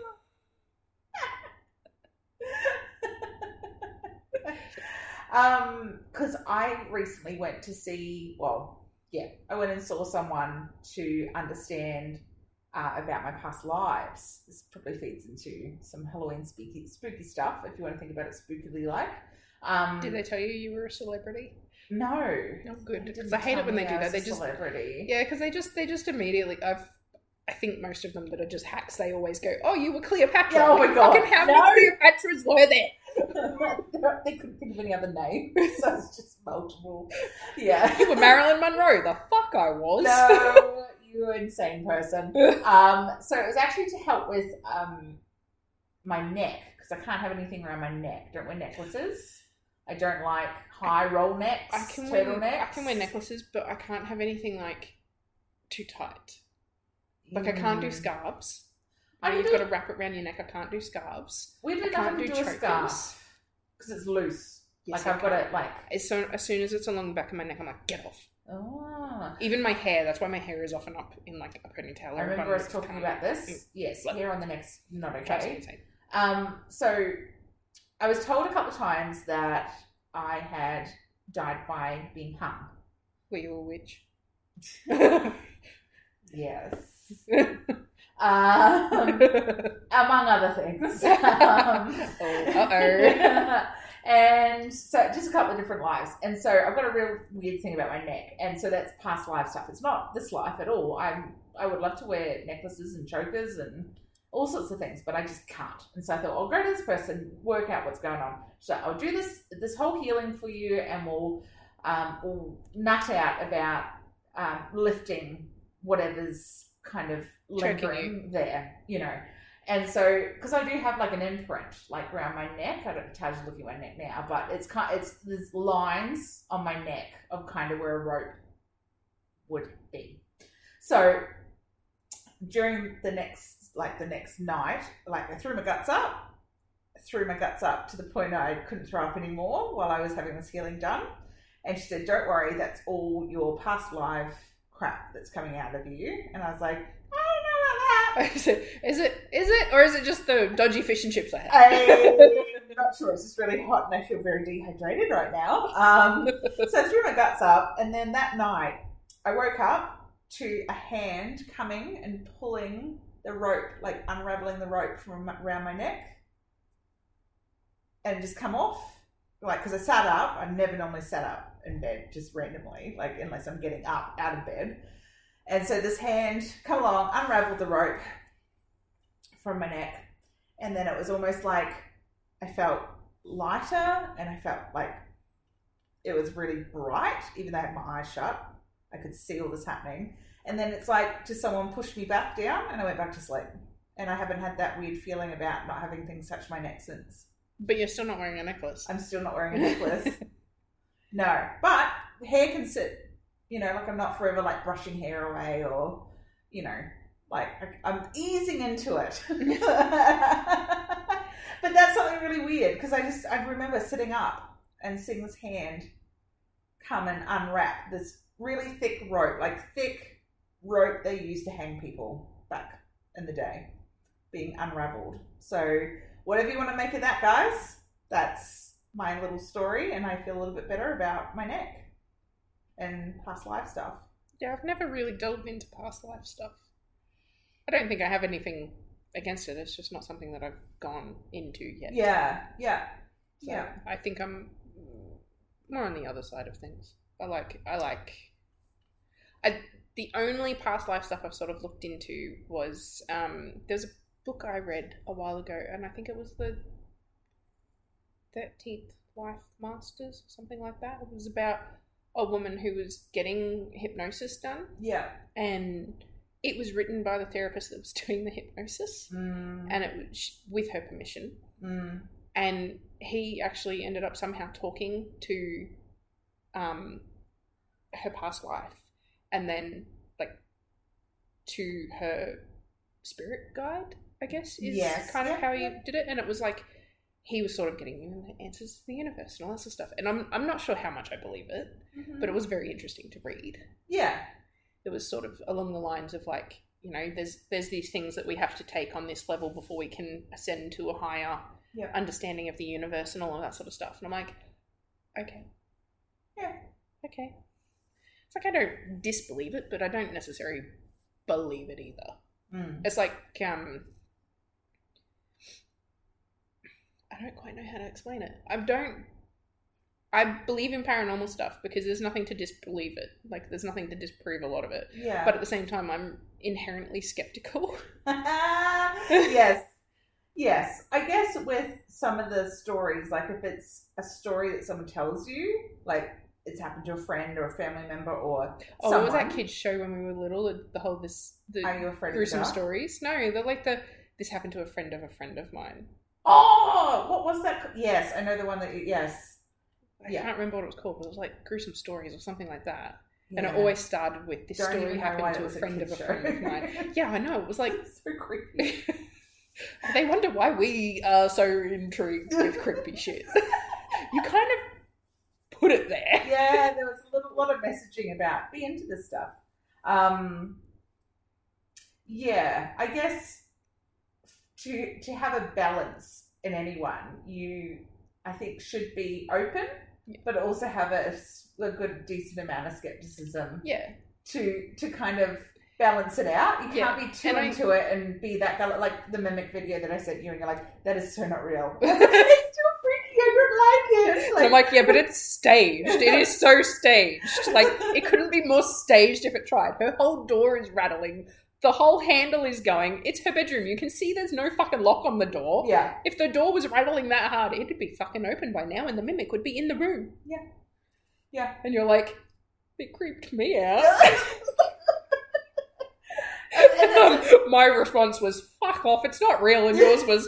[SPEAKER 2] Because I recently went to see, I went and saw someone to understand about my past lives. This probably feeds into some Halloween spooky stuff, if you want to think about it spookily like.
[SPEAKER 1] Did they tell you were a celebrity?
[SPEAKER 2] No.
[SPEAKER 1] Not good. Because I hate it when they do that. They just
[SPEAKER 2] celebrity.
[SPEAKER 1] Yeah, because they just immediately. I think most of them that are just hacks, they always go, "Oh, you were Cleopatra."
[SPEAKER 2] Oh my god!
[SPEAKER 1] Fucking how many Cleopatras were there?
[SPEAKER 2] They couldn't think of any other name, so it's just multiple. Yeah,
[SPEAKER 1] you were Marilyn Monroe. The fuck I was.
[SPEAKER 2] No, you're an insane person. So it was actually to help with my neck, because I can't have anything around my neck. Don't wear necklaces. I don't like high roll necks. I can
[SPEAKER 1] wear necklaces, but I can't have anything like too tight. Like, I can't do scarves. You've got to wrap it around your neck. I can't do scarves.
[SPEAKER 2] Weirdly enough, I can't do a scarf because it's loose. Yes, like, I've got it, like...
[SPEAKER 1] As soon as it's along the back of my neck, I'm like, get off.
[SPEAKER 2] Oh.
[SPEAKER 1] Even my hair, that's why my hair is often up in, like, a ponytail.
[SPEAKER 2] I remember us talking about this. Yes, hair on the neck's not okay. So, I was told a couple of times that I had died by being hung.
[SPEAKER 1] Were you a witch?
[SPEAKER 2] Yes. Among other things. And so just a couple of different lives. And so I've got a real weird thing about my neck. And so that's past life stuff. It's not this life at all. I would love to wear necklaces and chokers and all sorts of things, but I just can't. And so I thought, I'll go to this person, work out what's going on. So I'll do this whole healing for you, and we'll nut out about lifting whatever's kind of lingering there, you know. And so, because I do have like an imprint like around my neck. I don't know how to look at my neck now, but there's lines on my neck of kind of where a rope would be. So during the next night, like I threw my guts up to the point I couldn't throw up anymore while I was having this healing done. And she said, "Don't worry, that's all your past life crap that's coming out of you." And I was like, I don't know about that.
[SPEAKER 1] Is it, or is it just the dodgy fish and chips I had?
[SPEAKER 2] I'm not sure. It's just really hot and I feel very dehydrated right now. So I threw my guts up, and then that night I woke up to a hand coming and pulling the rope, like unraveling the rope from around my neck, and just come off. Like, because I sat up, I never normally sat up in bed just randomly, like unless I'm getting up out of bed. And so this hand come along, unraveled the rope from my neck, and then it was almost like I felt lighter, and I felt like it was really bright, even though I had my eyes shut. I could see all this happening. And then it's like just someone pushed me back down, and I went back to sleep. And I haven't had that weird feeling about not having things touch my neck since.
[SPEAKER 1] But you're still not wearing a necklace.
[SPEAKER 2] I'm still not wearing a necklace. No, but hair can sit, you know, like I'm not forever like brushing hair away, or, you know, like I'm easing into it. But that's something really weird, because I remember sitting up and seeing this hand come and unwrap this really thick rope they used to hang people back in the day, being unraveled. So whatever you want to make of that, guys, that's my little story, and I feel a little bit better about my neck and past life stuff.
[SPEAKER 1] Yeah, I've never really delved into past life stuff. I don't think I have anything against it. It's just not something that I've gone into yet.
[SPEAKER 2] Yeah.
[SPEAKER 1] So I think I'm more on the other side of things. The only past life stuff I've sort of looked into was there's a book I read a while ago, and I think it was the 13th Life Masters, something like that. It was about a woman who was getting hypnosis done.
[SPEAKER 2] Yeah.
[SPEAKER 1] And it was written by the therapist that was doing the hypnosis, and it was with her permission. And he actually ended up somehow talking to her past life, and then like to her spirit guide, I guess, is kind of how he did it. And it was like he was sort of getting the answers to the universe and all that sort of stuff. And I'm not sure how much I believe it, but it was very interesting to read.
[SPEAKER 2] Yeah.
[SPEAKER 1] It was sort of along the lines of like, you know, there's these things that we have to take on this level before we can ascend to a higher understanding of the universe and all of that sort of stuff. And I'm like, okay.
[SPEAKER 2] Yeah.
[SPEAKER 1] Okay. It's like I don't disbelieve it, but I don't necessarily believe it either. It's like, I don't quite know how to explain it. I believe in paranormal stuff because there's nothing to disbelieve it. Like, there's nothing to disprove a lot of it.
[SPEAKER 2] Yeah.
[SPEAKER 1] But at the same time, I'm inherently skeptical.
[SPEAKER 2] Yes. Yes. I guess with some of the stories, like if it's a story that someone tells you, like it's happened to a friend or a family member or someone.
[SPEAKER 1] What was that kid's show when we were little? The whole
[SPEAKER 2] Are You Afraid
[SPEAKER 1] gruesome
[SPEAKER 2] of the Dark?
[SPEAKER 1] stories? No, they're like this happened to a friend of mine.
[SPEAKER 2] Oh, what was that? Yes, I know the one that. Yes.
[SPEAKER 1] I can't remember what it was called, but it was like gruesome stories or something like that. Yeah. And it always started with this story happened to a friend of mine. Yeah, I know. It was like
[SPEAKER 2] so creepy.
[SPEAKER 1] They wonder why we are so intrigued with creepy shit. You kind of put it there.
[SPEAKER 2] Yeah, there was a lot of messaging about be into this stuff. Yeah, I guess to have a balance in anyone, I think should be open, but also have a good decent amount of skepticism.
[SPEAKER 1] Yeah.
[SPEAKER 2] To kind of balance it out. You can't be too into it and be that like the mimic video that I sent you, and you're like, that is so not real. It's still freaky. I don't like it.
[SPEAKER 1] Like, I'm like, yeah, but it's staged. It is so staged. Like, it couldn't be more staged if it tried. Her whole door is rattling. The whole handle is going. It's her bedroom. You can see there's no fucking lock on the door.
[SPEAKER 2] Yeah.
[SPEAKER 1] If the door was rattling that hard, it'd be fucking open by now and the mimic would be in the room.
[SPEAKER 2] Yeah. Yeah.
[SPEAKER 1] And you're like, it creeped me out. My response was, fuck off, it's not real. And yours was,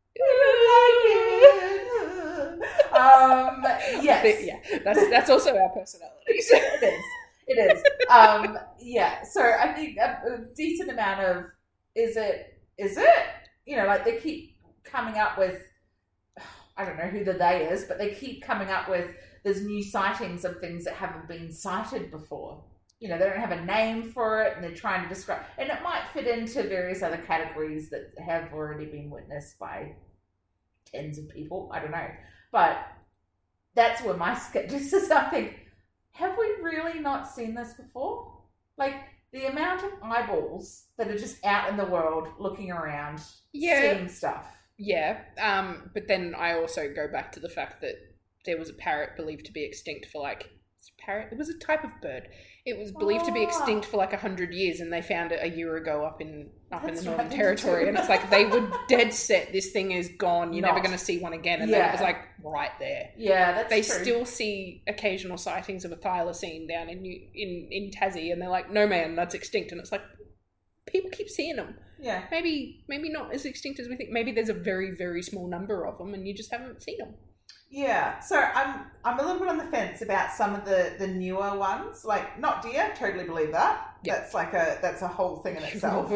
[SPEAKER 2] yes.
[SPEAKER 1] Yeah, that's also our personalities.
[SPEAKER 2] It is. Yeah. So I think a decent amount of is it? You know, like they keep coming up with, I don't know who the they is, but they keep coming up with there's new sightings of things that haven't been sighted before. You know, they don't have a name for it and they're trying to describe, and it might fit into various other categories that have already been witnessed by tens of people. I don't know. But that's where my skepticism, I think, have we really not seen this before? Like, the amount of eyeballs that are just out in the world looking around, seeing stuff.
[SPEAKER 1] Yeah. But then I also go back to the fact that there was a parrot believed to be extinct for like, it was a type of bird. It was believed to be extinct for like 100 years, and they found it a year ago up in the Northern Territory, and it's like they were dead set. This thing is gone. You're never going to see one again, and then it was like right there.
[SPEAKER 2] Yeah, that's
[SPEAKER 1] they
[SPEAKER 2] true.
[SPEAKER 1] still see occasional sightings of a thylacine down in Tassie, and they're like, no man, that's extinct, and it's like people keep seeing them.
[SPEAKER 2] Yeah,
[SPEAKER 1] maybe not as extinct as we think. Maybe there's a very very small number of them, and you just haven't seen them.
[SPEAKER 2] Yeah, so I'm a little bit on the fence about some of the newer ones, like Not Deer. Totally believe that. Yep. That's a whole thing in itself.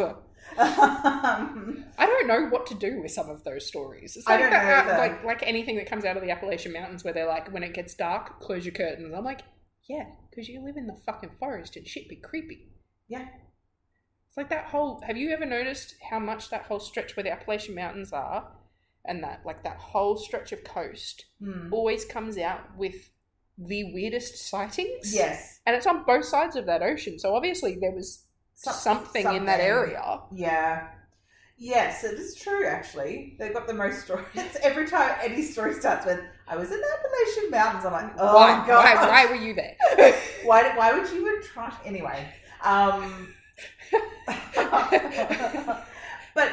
[SPEAKER 1] I don't know what to do with some of those stories. It's like
[SPEAKER 2] I don't know either.
[SPEAKER 1] Like anything that comes out of the Appalachian Mountains, where they're like, when it gets dark, close your curtains. I'm like, yeah, because you live in the fucking forest and shit be creepy.
[SPEAKER 2] Yeah.
[SPEAKER 1] It's like that whole. Have you ever noticed how much that whole stretch where the Appalachian Mountains are? And that whole stretch of coast always comes out with the weirdest sightings.
[SPEAKER 2] Yes.
[SPEAKER 1] And it's on both sides of that ocean. So obviously there was something in that area.
[SPEAKER 2] Yeah. Yes, it is true, actually. They've got the most stories. Every time any story starts with, I was in the Appalachian Mountains, I'm like, oh,
[SPEAKER 1] why?
[SPEAKER 2] God.
[SPEAKER 1] Why were you there?
[SPEAKER 2] Why would you even try? Anyway. But,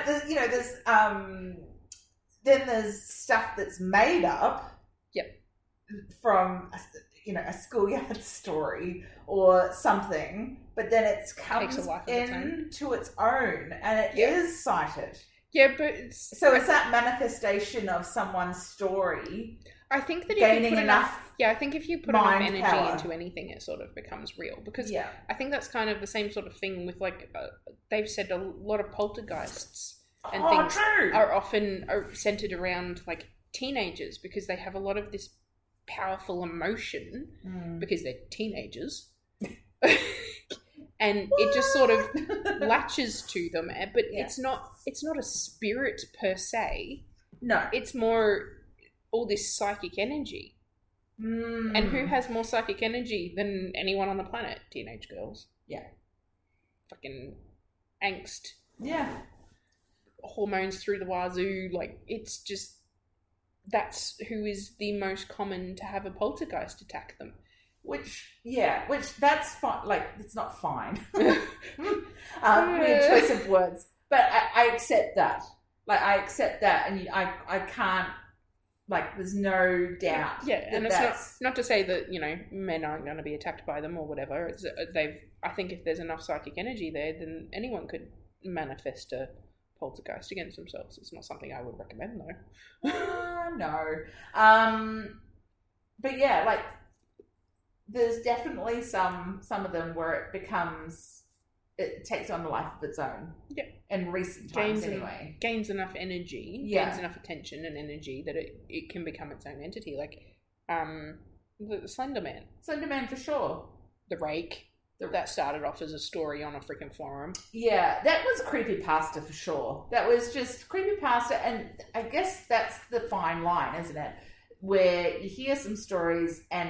[SPEAKER 2] then there's stuff that's made up from, a schoolyard story or something, but then it comes into its own, and it is cited.
[SPEAKER 1] Yeah, but
[SPEAKER 2] it's that manifestation of someone's story.
[SPEAKER 1] I think that
[SPEAKER 2] gaining enough.
[SPEAKER 1] I think if you put enough energy into anything, it sort of becomes real. Because I think that's kind of the same sort of thing with they've said a lot of poltergeists and things are often centered around like teenagers because they have a lot of this powerful emotion because they're teenagers. And it just sort of latches to them, but it's not a spirit per se.
[SPEAKER 2] No,
[SPEAKER 1] it's more all this psychic energy. And who has more psychic energy than anyone on the planet? Teenage girls.
[SPEAKER 2] Yeah.
[SPEAKER 1] Fucking angst.
[SPEAKER 2] Yeah.
[SPEAKER 1] Hormones through the wazoo. Like, it's just, that's who is the most common to have a poltergeist attack them.
[SPEAKER 2] Which that's fine. Like, it's not fine. Weird choice of words. But I accept that. Like, I accept that, and I can't, like, there's no doubt.
[SPEAKER 1] Yeah, and it's not to say that, men aren't going to be attacked by them or whatever. I think if there's enough psychic energy there, then anyone could manifest a poltergeist against themselves. It's not something I would recommend, though.
[SPEAKER 2] No. But yeah, like, there's definitely some of them where it takes on a life of its own.
[SPEAKER 1] Yeah.
[SPEAKER 2] In recent times, anyway.
[SPEAKER 1] Gains enough energy, gains enough attention and energy that it can become its own entity. Like, the Slender Man.
[SPEAKER 2] Slender Man, for sure.
[SPEAKER 1] The Rake. That started off as a story on a freaking forum.
[SPEAKER 2] Yeah, that was creepypasta for sure. That was just creepypasta, and I guess that's the fine line, isn't it? Where you hear some stories and,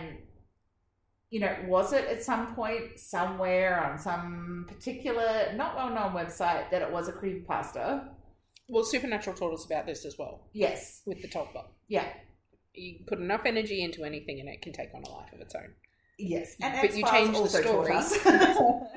[SPEAKER 2] was it at some point somewhere on some particular, not well-known website that it was a creepypasta?
[SPEAKER 1] Well, Supernatural told us about this as well.
[SPEAKER 2] Yes.
[SPEAKER 1] With the Tolbot.
[SPEAKER 2] Yeah.
[SPEAKER 1] You put enough energy into anything and it can take on a life of its own.
[SPEAKER 2] Yes. And
[SPEAKER 1] but you change the story. But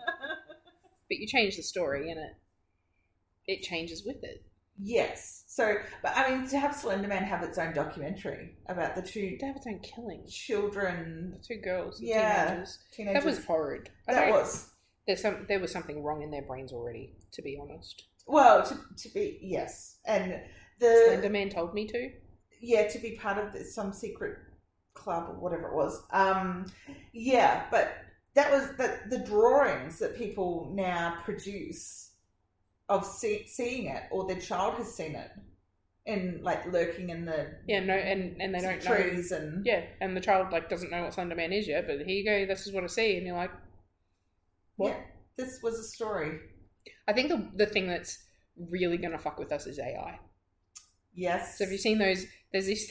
[SPEAKER 1] you change the story and it changes with it.
[SPEAKER 2] Yes. So, but I mean, to have Slender Man have its own documentary about the two...
[SPEAKER 1] To have its own killing.
[SPEAKER 2] Children.
[SPEAKER 1] The two girls. Teenagers. That was horrid.
[SPEAKER 2] That was.
[SPEAKER 1] There was something wrong in their brains already, to be honest.
[SPEAKER 2] Well, to be... Yes. And the...
[SPEAKER 1] Slender Man told me to.
[SPEAKER 2] Yeah, to be part of some secret club or whatever it was. Yeah, but that was the drawings that people now produce of seeing it, or their child has seen it, in like lurking in the
[SPEAKER 1] and they don't
[SPEAKER 2] trees
[SPEAKER 1] know,
[SPEAKER 2] and
[SPEAKER 1] and the child like doesn't know what Slender Man is yet, but here you go, this is what I see, and you're like, what?
[SPEAKER 2] Yeah, this was a story.
[SPEAKER 1] I think the thing that's really gonna fuck with us is AI.
[SPEAKER 2] Yes.
[SPEAKER 1] So have you seen those? There's this.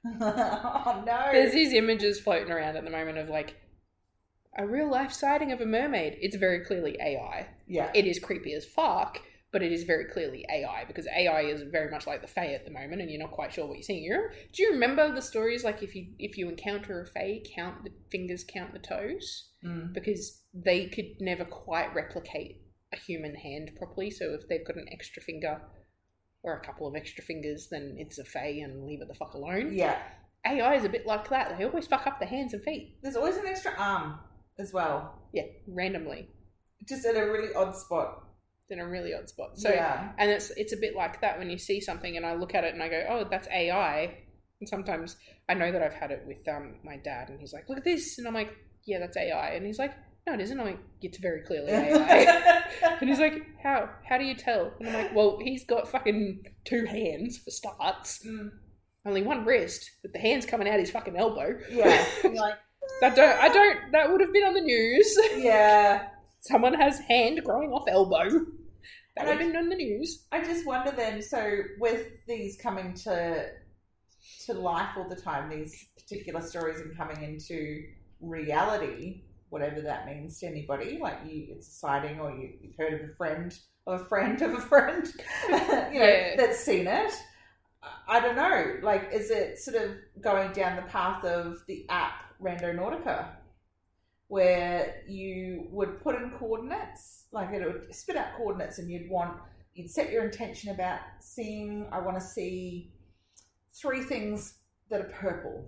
[SPEAKER 2] Oh no!
[SPEAKER 1] There's these images floating around at the moment of like a real life sighting of a mermaid. It's very clearly AI.
[SPEAKER 2] Yeah.
[SPEAKER 1] It is creepy as fuck, but it is very clearly AI because AI is very much like the Fae at the moment, and you're not quite sure what you're seeing. Do you remember the stories like if you encounter a Fae, count the fingers, count the toes, because they could never quite replicate a human hand properly. So if they've got an extra finger or a couple of extra fingers, then it's a Fae and leave it the fuck alone.
[SPEAKER 2] Yeah.
[SPEAKER 1] AI is a bit like that. They always fuck up the hands and feet.
[SPEAKER 2] There's always an extra arm as well.
[SPEAKER 1] Yeah, randomly.
[SPEAKER 2] Just at a really odd spot.
[SPEAKER 1] In a really odd spot. So, and it's a bit like that when you see something and I look at it and I go, oh, that's AI. And sometimes I know that I've had it with my dad and he's like, look at this. And I'm like, yeah, that's AI. And he's like, no, it isn't. I'm like, it's very clearly AI. And he's like, how do you tell? And I'm like, well, he's got fucking 2 hands for starts. Only 1 wrist, but the hand's coming out his fucking elbow.
[SPEAKER 2] Yeah. You're like,
[SPEAKER 1] that would have been on the news.
[SPEAKER 2] Yeah.
[SPEAKER 1] Someone has hand growing off elbow. That would have been on the news.
[SPEAKER 2] I just wonder then, so with these coming to life all the time, these particular stories and coming into reality, whatever that means to anybody, like it's a sighting or you've heard of a friend of a friend of a friend, that's seen it. I don't know, like, is it sort of going down the path of the app Randonautica, where you would put in coordinates, like it would spit out coordinates and you'd set your intention about I want to see 3 things that are purple,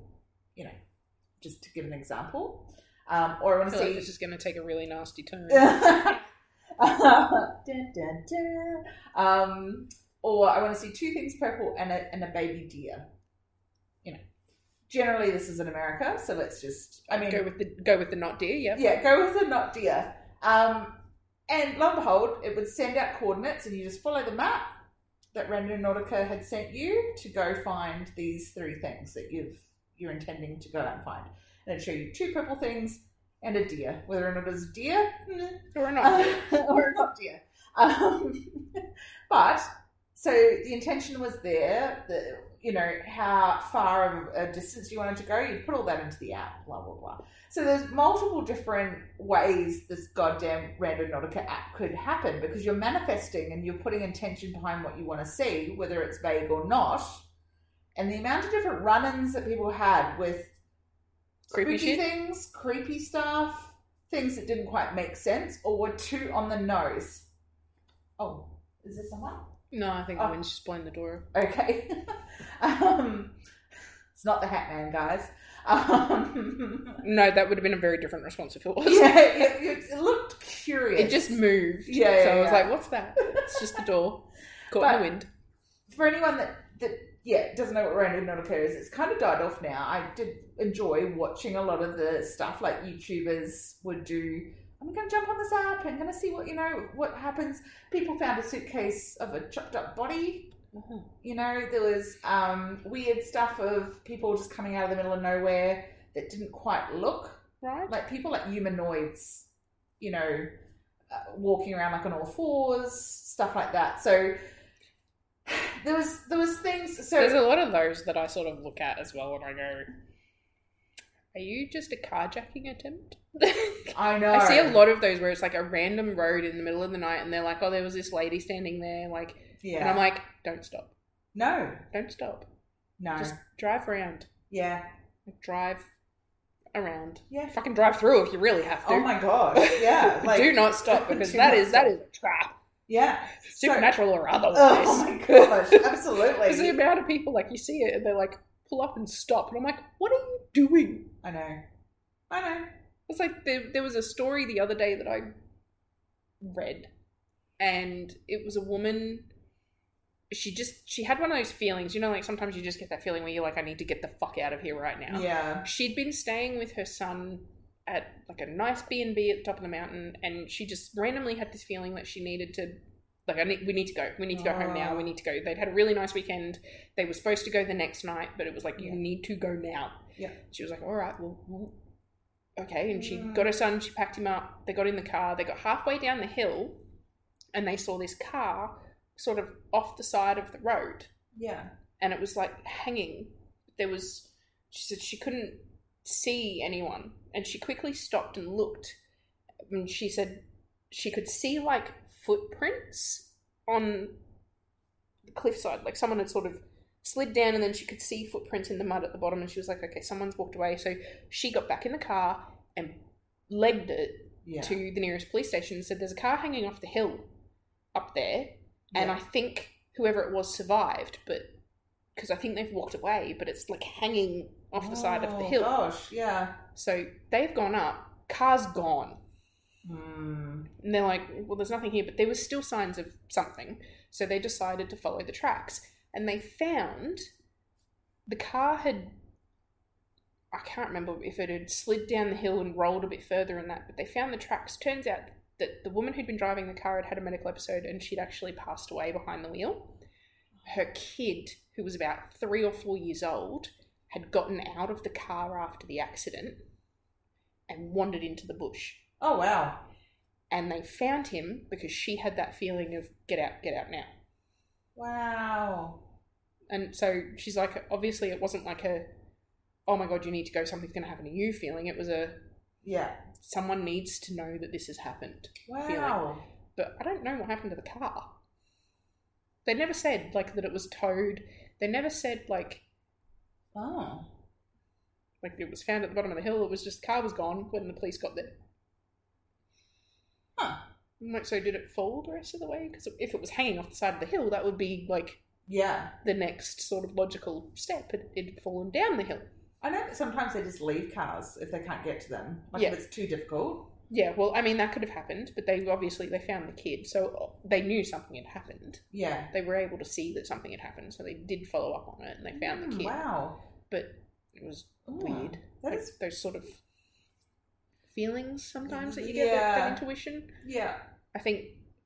[SPEAKER 2] just to give an example. Or I want to see...
[SPEAKER 1] like this is going to take a really nasty turn.
[SPEAKER 2] or I want to see 2 things purple and a baby deer. You know, generally this is in America, so let's just,
[SPEAKER 1] go with the not deer.
[SPEAKER 2] Yeah, go with the not deer. And lo and behold, it would send out coordinates, and you just follow the map that Randonautica had sent you to go find these 3 things that you're intending to go out and find. And it'd show you 2 purple things and a deer. Whether or not it's a deer
[SPEAKER 1] or not,
[SPEAKER 2] or not deer. But so the intention was there that, you know, how far of a distance you wanted to go, you'd put all that into the app, blah, blah, blah. So there's multiple different ways this goddamn Randonautica app could happen, because you're manifesting and you're putting intention behind what you want to see, whether it's vague or not. And the amount of different run-ins that people had with
[SPEAKER 1] creepy
[SPEAKER 2] spooky things, creepy stuff, things that didn't quite make sense or were too on the nose. Oh, is there someone?
[SPEAKER 1] No, I think the wind's just blowing the door.
[SPEAKER 2] Okay. It's not the Hat Man, guys.
[SPEAKER 1] No, that would have been a very different response if it was.
[SPEAKER 2] Yeah, it looked curious.
[SPEAKER 1] It just moved.
[SPEAKER 2] Yeah,
[SPEAKER 1] so I was like, what's that? It's just the door. Caught in the wind. For anyone
[SPEAKER 2] that doesn't know what Randonautica is, it's kind of died off now. I did enjoy watching a lot of the stuff like YouTubers would do. I'm going to jump on this app. I'm going to see what happens. People found a suitcase of a chopped up body. Mm-hmm. You know, there was weird stuff of people just coming out of the middle of nowhere that didn't quite look right. Like people like humanoids, you know, walking around like on all fours, stuff like that. So there was things. So
[SPEAKER 1] there's a lot of those that I sort of look at as well, and I go, are you just a carjacking attempt?
[SPEAKER 2] I know.
[SPEAKER 1] I see a lot of those where it's like a random road in the middle of the night and they're like, oh, there was this lady standing there, like, and I'm like, don't stop.
[SPEAKER 2] No.
[SPEAKER 1] Don't stop.
[SPEAKER 2] No.
[SPEAKER 1] Just drive around.
[SPEAKER 2] Yeah.
[SPEAKER 1] Drive around.
[SPEAKER 2] Yeah.
[SPEAKER 1] Fucking drive through if you really have to.
[SPEAKER 2] Oh my gosh. Yeah.
[SPEAKER 1] Like, do not stop, because that is a trap.
[SPEAKER 2] Yeah.
[SPEAKER 1] Supernatural or otherwise.
[SPEAKER 2] Oh my gosh. Absolutely.
[SPEAKER 1] Because the amount of people, like, you see it and they're like, pull up and stop. And I'm like, what are you doing?
[SPEAKER 2] I know.
[SPEAKER 1] It's like there was a story the other day that I read, and it was a woman. She had one of those feelings, you know, like sometimes you just get that feeling where you're like, I need to get the fuck out of here right now.
[SPEAKER 2] Yeah.
[SPEAKER 1] She'd been staying with her son at like a nice B&B at the top of the mountain, and she just randomly had this feeling that she needed to, like, we need to go. We need to go home now. We need to go. They'd had a really nice weekend. They were supposed to go the next night, but it was like, you need to go now.
[SPEAKER 2] Yeah.
[SPEAKER 1] She was like, all right, well okay. And she got her son, she packed him up. They got in the car. They got halfway down the hill, and they saw this car sort of off the side of the road.
[SPEAKER 2] Yeah.
[SPEAKER 1] And it was like hanging. She said she couldn't see anyone. And she quickly stopped and looked. And she said she could see like footprints on the cliffside. Like someone had sort of slid down, and then she could see footprints in the mud at the bottom. And she was like, okay, someone's walked away. So she got back in the car and legged it to the nearest police station and said, there's a car hanging off the hill up there. And I think whoever it was survived, but because I think they've walked away, but it's like hanging off the side of the hill.
[SPEAKER 2] Oh gosh, yeah.
[SPEAKER 1] So they've gone up, car's gone.
[SPEAKER 2] And
[SPEAKER 1] they're like, well, there's nothing here, but there was still signs of something. So they decided to follow the tracks. And they found the car I can't remember if it had slid down the hill and rolled a bit further than that, but they found the tracks. Turns out that the woman who'd been driving the car had a medical episode, and she'd actually passed away behind the wheel. Her kid, who was about 3 or 4 years old, had gotten out of the car after the accident and wandered into the bush.
[SPEAKER 2] Oh, wow.
[SPEAKER 1] And they found him because she had that feeling of get out now.
[SPEAKER 2] Wow.
[SPEAKER 1] And so she's like, obviously it wasn't like a, oh my God, you need to go, something's going to happen to you feeling. It was a, someone needs to know that this has happened.
[SPEAKER 2] Wow.
[SPEAKER 1] Feeling. But I don't know what happened to the car. They never said, like, that it was towed. They never said, like, like it was found at the bottom of the hill. It was just, the car was gone when the police got there.
[SPEAKER 2] Huh.
[SPEAKER 1] I'm like, so did it fall the rest of the way? Because if it was hanging off the side of the hill, that would be, like, the next sort of logical step. It had fallen down the hill.
[SPEAKER 2] I know that sometimes they just leave cars if they can't get to them. Like if it's too difficult.
[SPEAKER 1] Yeah, well, I mean, that could have happened, but they found the kid, so they knew something had happened.
[SPEAKER 2] Yeah.
[SPEAKER 1] They were able to see that something had happened, so they did follow up on it, and they found the kid.
[SPEAKER 2] Wow.
[SPEAKER 1] But it was weird. Those sort of feelings sometimes that you get, that intuition.
[SPEAKER 2] Yeah.
[SPEAKER 1] I think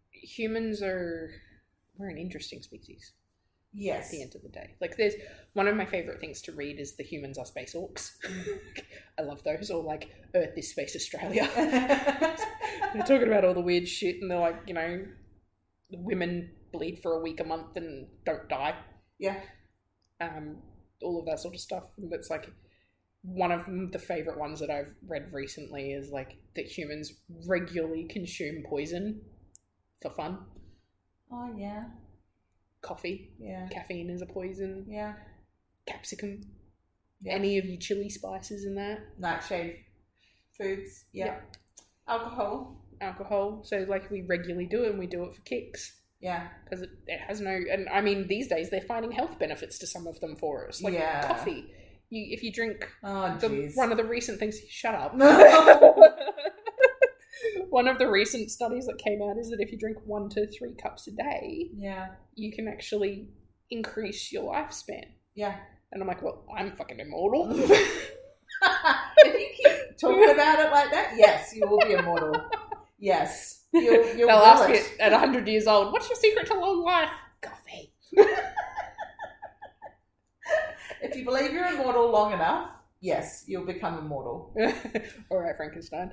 [SPEAKER 1] we're an interesting species.
[SPEAKER 2] Yes.
[SPEAKER 1] At the end of the day. Like, there's one of my favourite things to read is The Humans Are Space Orcs. I love those. Or like Earth is Space Australia. They're talking about all the weird shit and they're like, you know, women bleed for a week a month and don't die.
[SPEAKER 2] Yeah.
[SPEAKER 1] All of that sort of stuff. And it's like one of the favourite ones that I've read recently is like that humans regularly consume poison for fun.
[SPEAKER 2] Oh, yeah.
[SPEAKER 1] Coffee.
[SPEAKER 2] Yeah.
[SPEAKER 1] Caffeine is a poison.
[SPEAKER 2] Yeah.
[SPEAKER 1] Capsicum. Yeah. Any of your chili spices in that.
[SPEAKER 2] Nightshade foods. Yeah. Alcohol. So like we regularly do it and we do it for kicks. Yeah. Because it has no... And I mean, these days they're finding health benefits to some of them for us. Like coffee. If you drink... one of the recent things... Shut up. One of the recent studies that came out is that if you drink 1 to 3 cups a day, you can actually increase your lifespan. Yeah. And I'm like, well, I'm fucking immortal. If you keep talking about it like that, yes, you will be immortal. Yes. You'll
[SPEAKER 1] They'll ask it at 100 years old, what's your secret to long life? Coffee.
[SPEAKER 2] If you believe you're immortal long enough, yes, you'll become immortal.
[SPEAKER 1] All right, Frankenstein.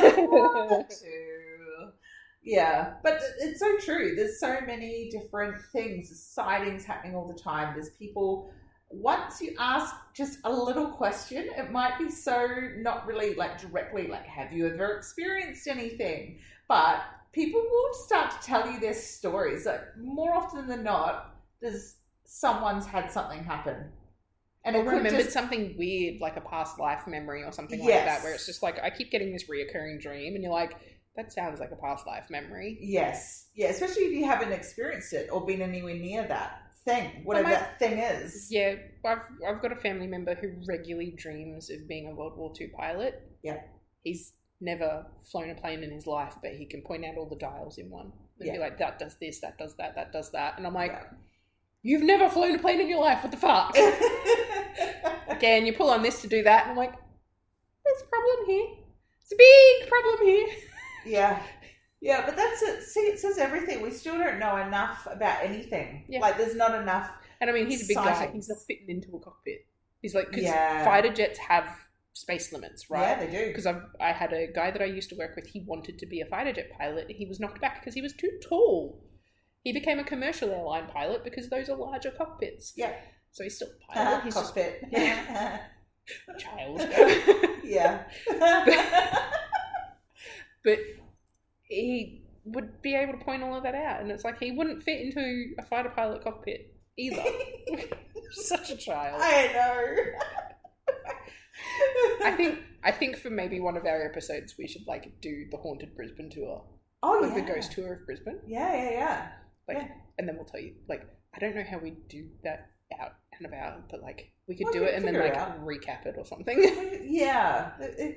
[SPEAKER 2] Yeah, but it's so true. There's so many different things. There's sightings happening all the time. There's people... Once you ask just a little question, it might be so not really like directly like, have you ever experienced anything? But people will start to tell you their stories. Like, more often than not, someone's had something happen.
[SPEAKER 1] And or remembered something weird, like a past life memory or something like that, where it's just like, I keep getting this reoccurring dream, and you're like, that sounds like a past life memory.
[SPEAKER 2] Yes. Yeah, especially if you haven't experienced it or been anywhere near that thing, whatever that thing is.
[SPEAKER 1] Yeah, I've got a family member who regularly dreams of being a World War II pilot. Yeah. He's never flown a plane in his life, but he can point out all the dials in one. And be like, that does this, that does that, that does that. And I'm like... Yeah. You've never flown a plane in your life. What the fuck? Again, you pull on this to do that. And I'm like, there's a problem here. It's a big problem here.
[SPEAKER 2] Yeah. Yeah, but that's it. See, it says everything. We still don't know enough about anything. Yeah. Like, there's not enough.
[SPEAKER 1] And I mean, he's a big guy. He's not fitting into a cockpit. He's like, because fighter jets have space limits, right?
[SPEAKER 2] Yeah, they do.
[SPEAKER 1] Because I had a guy that I used to work with. He wanted to be a fighter jet pilot. He was knocked back because he was too tall. He became a commercial airline pilot because those are larger cockpits. Yeah. So he's still a pilot. He's
[SPEAKER 2] cockpit.
[SPEAKER 1] Child.
[SPEAKER 2] Yeah.
[SPEAKER 1] But he would be able to point all of that out. And it's like he wouldn't fit into a fighter pilot cockpit either. Such a child.
[SPEAKER 2] I
[SPEAKER 1] know. I think for maybe one of our episodes we should like do the Haunted Brisbane tour.
[SPEAKER 2] Oh,
[SPEAKER 1] like the ghost tour of Brisbane.
[SPEAKER 2] Yeah.
[SPEAKER 1] And then we'll tell you, like, I don't know how we do that out and about, but like we could do it and then like recap it or something.
[SPEAKER 2] Yeah.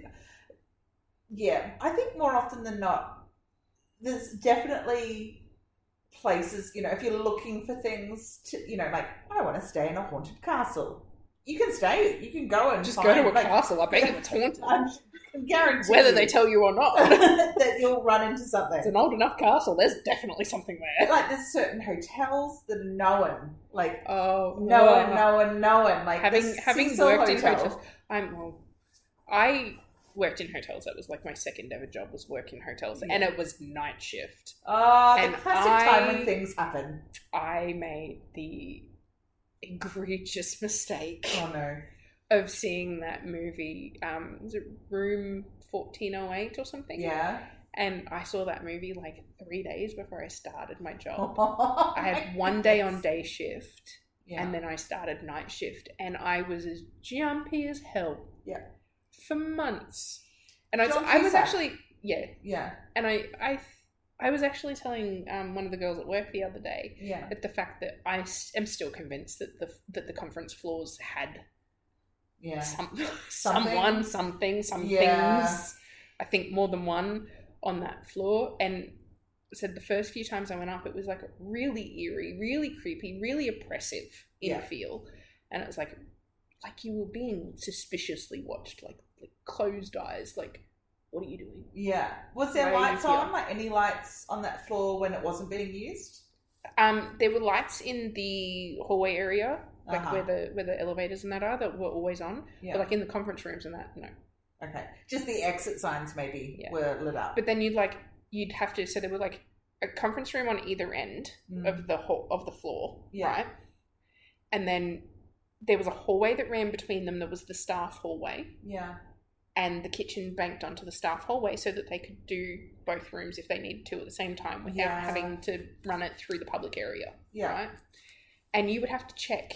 [SPEAKER 2] Yeah. I think more often than not, there's definitely places, you know, if you're looking for things to, you know, like, I want to stay in a haunted castle. You can stay, you can go and
[SPEAKER 1] just go to a castle. I bet you it's haunted.
[SPEAKER 2] I'm guaranteed.
[SPEAKER 1] Whether they tell you or not.
[SPEAKER 2] That you'll run into something.
[SPEAKER 1] It's an old enough castle. There's definitely something there.
[SPEAKER 2] Like, there's certain hotels that are known. Like, known. Like,
[SPEAKER 1] having worked in hotels. I worked in hotels. That was like my second ever job, was work in hotels. Yeah. And it was night shift.
[SPEAKER 2] Oh, the classic time when things happen.
[SPEAKER 1] I made the egregious mistake.
[SPEAKER 2] Oh no.
[SPEAKER 1] Of seeing that movie, was it Room 1408 or something?
[SPEAKER 2] Yeah.
[SPEAKER 1] And I saw that movie like 3 days before I started my job. I had one day on day shift, and then I started night shift, and I was as jumpy as hell. Yeah. For months. And I was actually and I was actually telling one of the girls at work the other day that the fact that I am still convinced that the conference floors had some things. I think more than one on that floor. And so the first few times I went up, it was like really eerie, really creepy, really oppressive in feel. And it was like you were being suspiciously watched, like closed eyes, like, what are you doing?
[SPEAKER 2] Yeah. Was there lights on? Like any lights on that floor when it wasn't being used?
[SPEAKER 1] There were lights in the hallway area, like where the elevators and that are, that were always on. Yeah. But like in the conference rooms and that, no.
[SPEAKER 2] Okay. Just the exit signs maybe were lit up.
[SPEAKER 1] But then you'd have to, so there were like a conference room on either end of the floor, right? And then there was a hallway that ran between them that was the staff hallway. Yeah. And the kitchen banked onto the staff hallway so that they could do both rooms if they needed to at the same time without having to run it through the public area. Yeah. Right? And you would have to check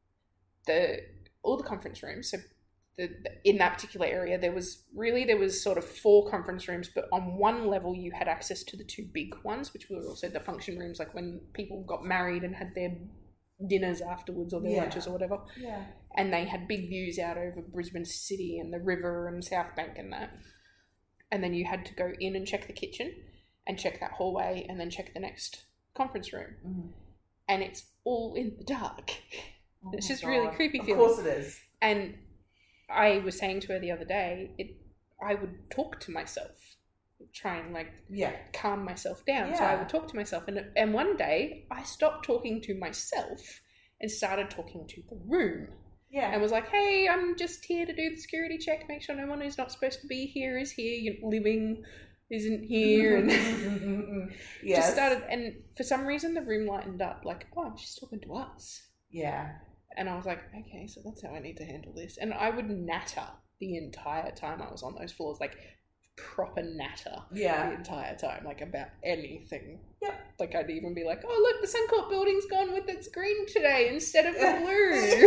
[SPEAKER 1] all the conference rooms. So in that particular area, there was sort of 4 conference rooms, but on one level you had access to the 2 big ones, which were also the function rooms, like when people got married and had their dinners afterwards or their lunches or whatever. Yeah. And they had big views out over Brisbane City and the river and South Bank and that. And then you had to go in and check the kitchen and check that hallway and then check the next conference room. Mm. And it's all in the dark. Oh, it's just really creepy feeling.
[SPEAKER 2] Of course it is.
[SPEAKER 1] And I was saying to her the other day, I would talk to myself, try and calm myself down. Yeah. So I would talk to myself. And one day I stopped talking to myself and started talking to the room. Yeah. And was like, hey, I'm just here to do the security check, make sure no one who's not supposed to be here is here, living isn't here. And just started, and for some reason the room lightened up, like, oh, she's talking to us. Yeah. And I was like, okay, so that's how I need to handle this. And I would natter the entire time I was on those floors, like proper natter the entire time, like about anything. Yep. Like I'd even be like, oh, look, the Suncorp building's gone with its green today instead of the blue.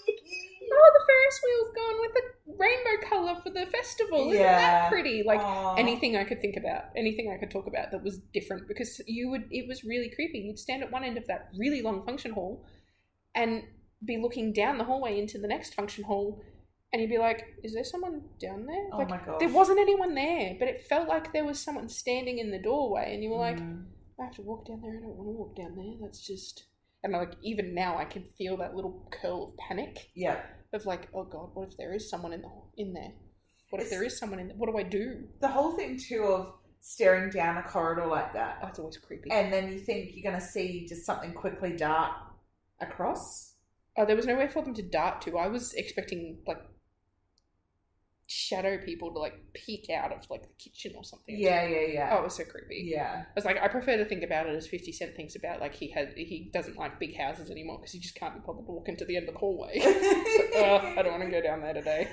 [SPEAKER 1] Oh, the Ferris wheel's gone with the rainbow colour for the festival. Isn't that pretty? Like anything I could think about, anything I could talk about that was different, because it was really creepy. You'd stand at one end of that really long function hall and be looking down the hallway into the next function hall, and you'd be like, is there someone down there?
[SPEAKER 2] Oh my gosh.
[SPEAKER 1] There wasn't anyone there, but it felt like there was someone standing in the doorway, and you were like, I have to walk down there. I don't want to walk down there. That's just... And like even now I can feel that little curl of panic. Yeah. Of like, oh God, what if there is someone in there? What if there is someone in there? What do I do?
[SPEAKER 2] The whole thing too of staring down a corridor like that.
[SPEAKER 1] Oh, it's always creepy.
[SPEAKER 2] And then you think you're going to see just something quickly dart across.
[SPEAKER 1] Oh, there was nowhere for them to dart to. I was expecting like shadow people to like peek out of like the kitchen or something.
[SPEAKER 2] Yeah.
[SPEAKER 1] Oh, it was so creepy. Yeah. I was like, I prefer to think about it as 50 Cent thinks about, like he doesn't like big houses anymore because he just can't be bothered to walk into the end of the hallway. I don't want to go down there today.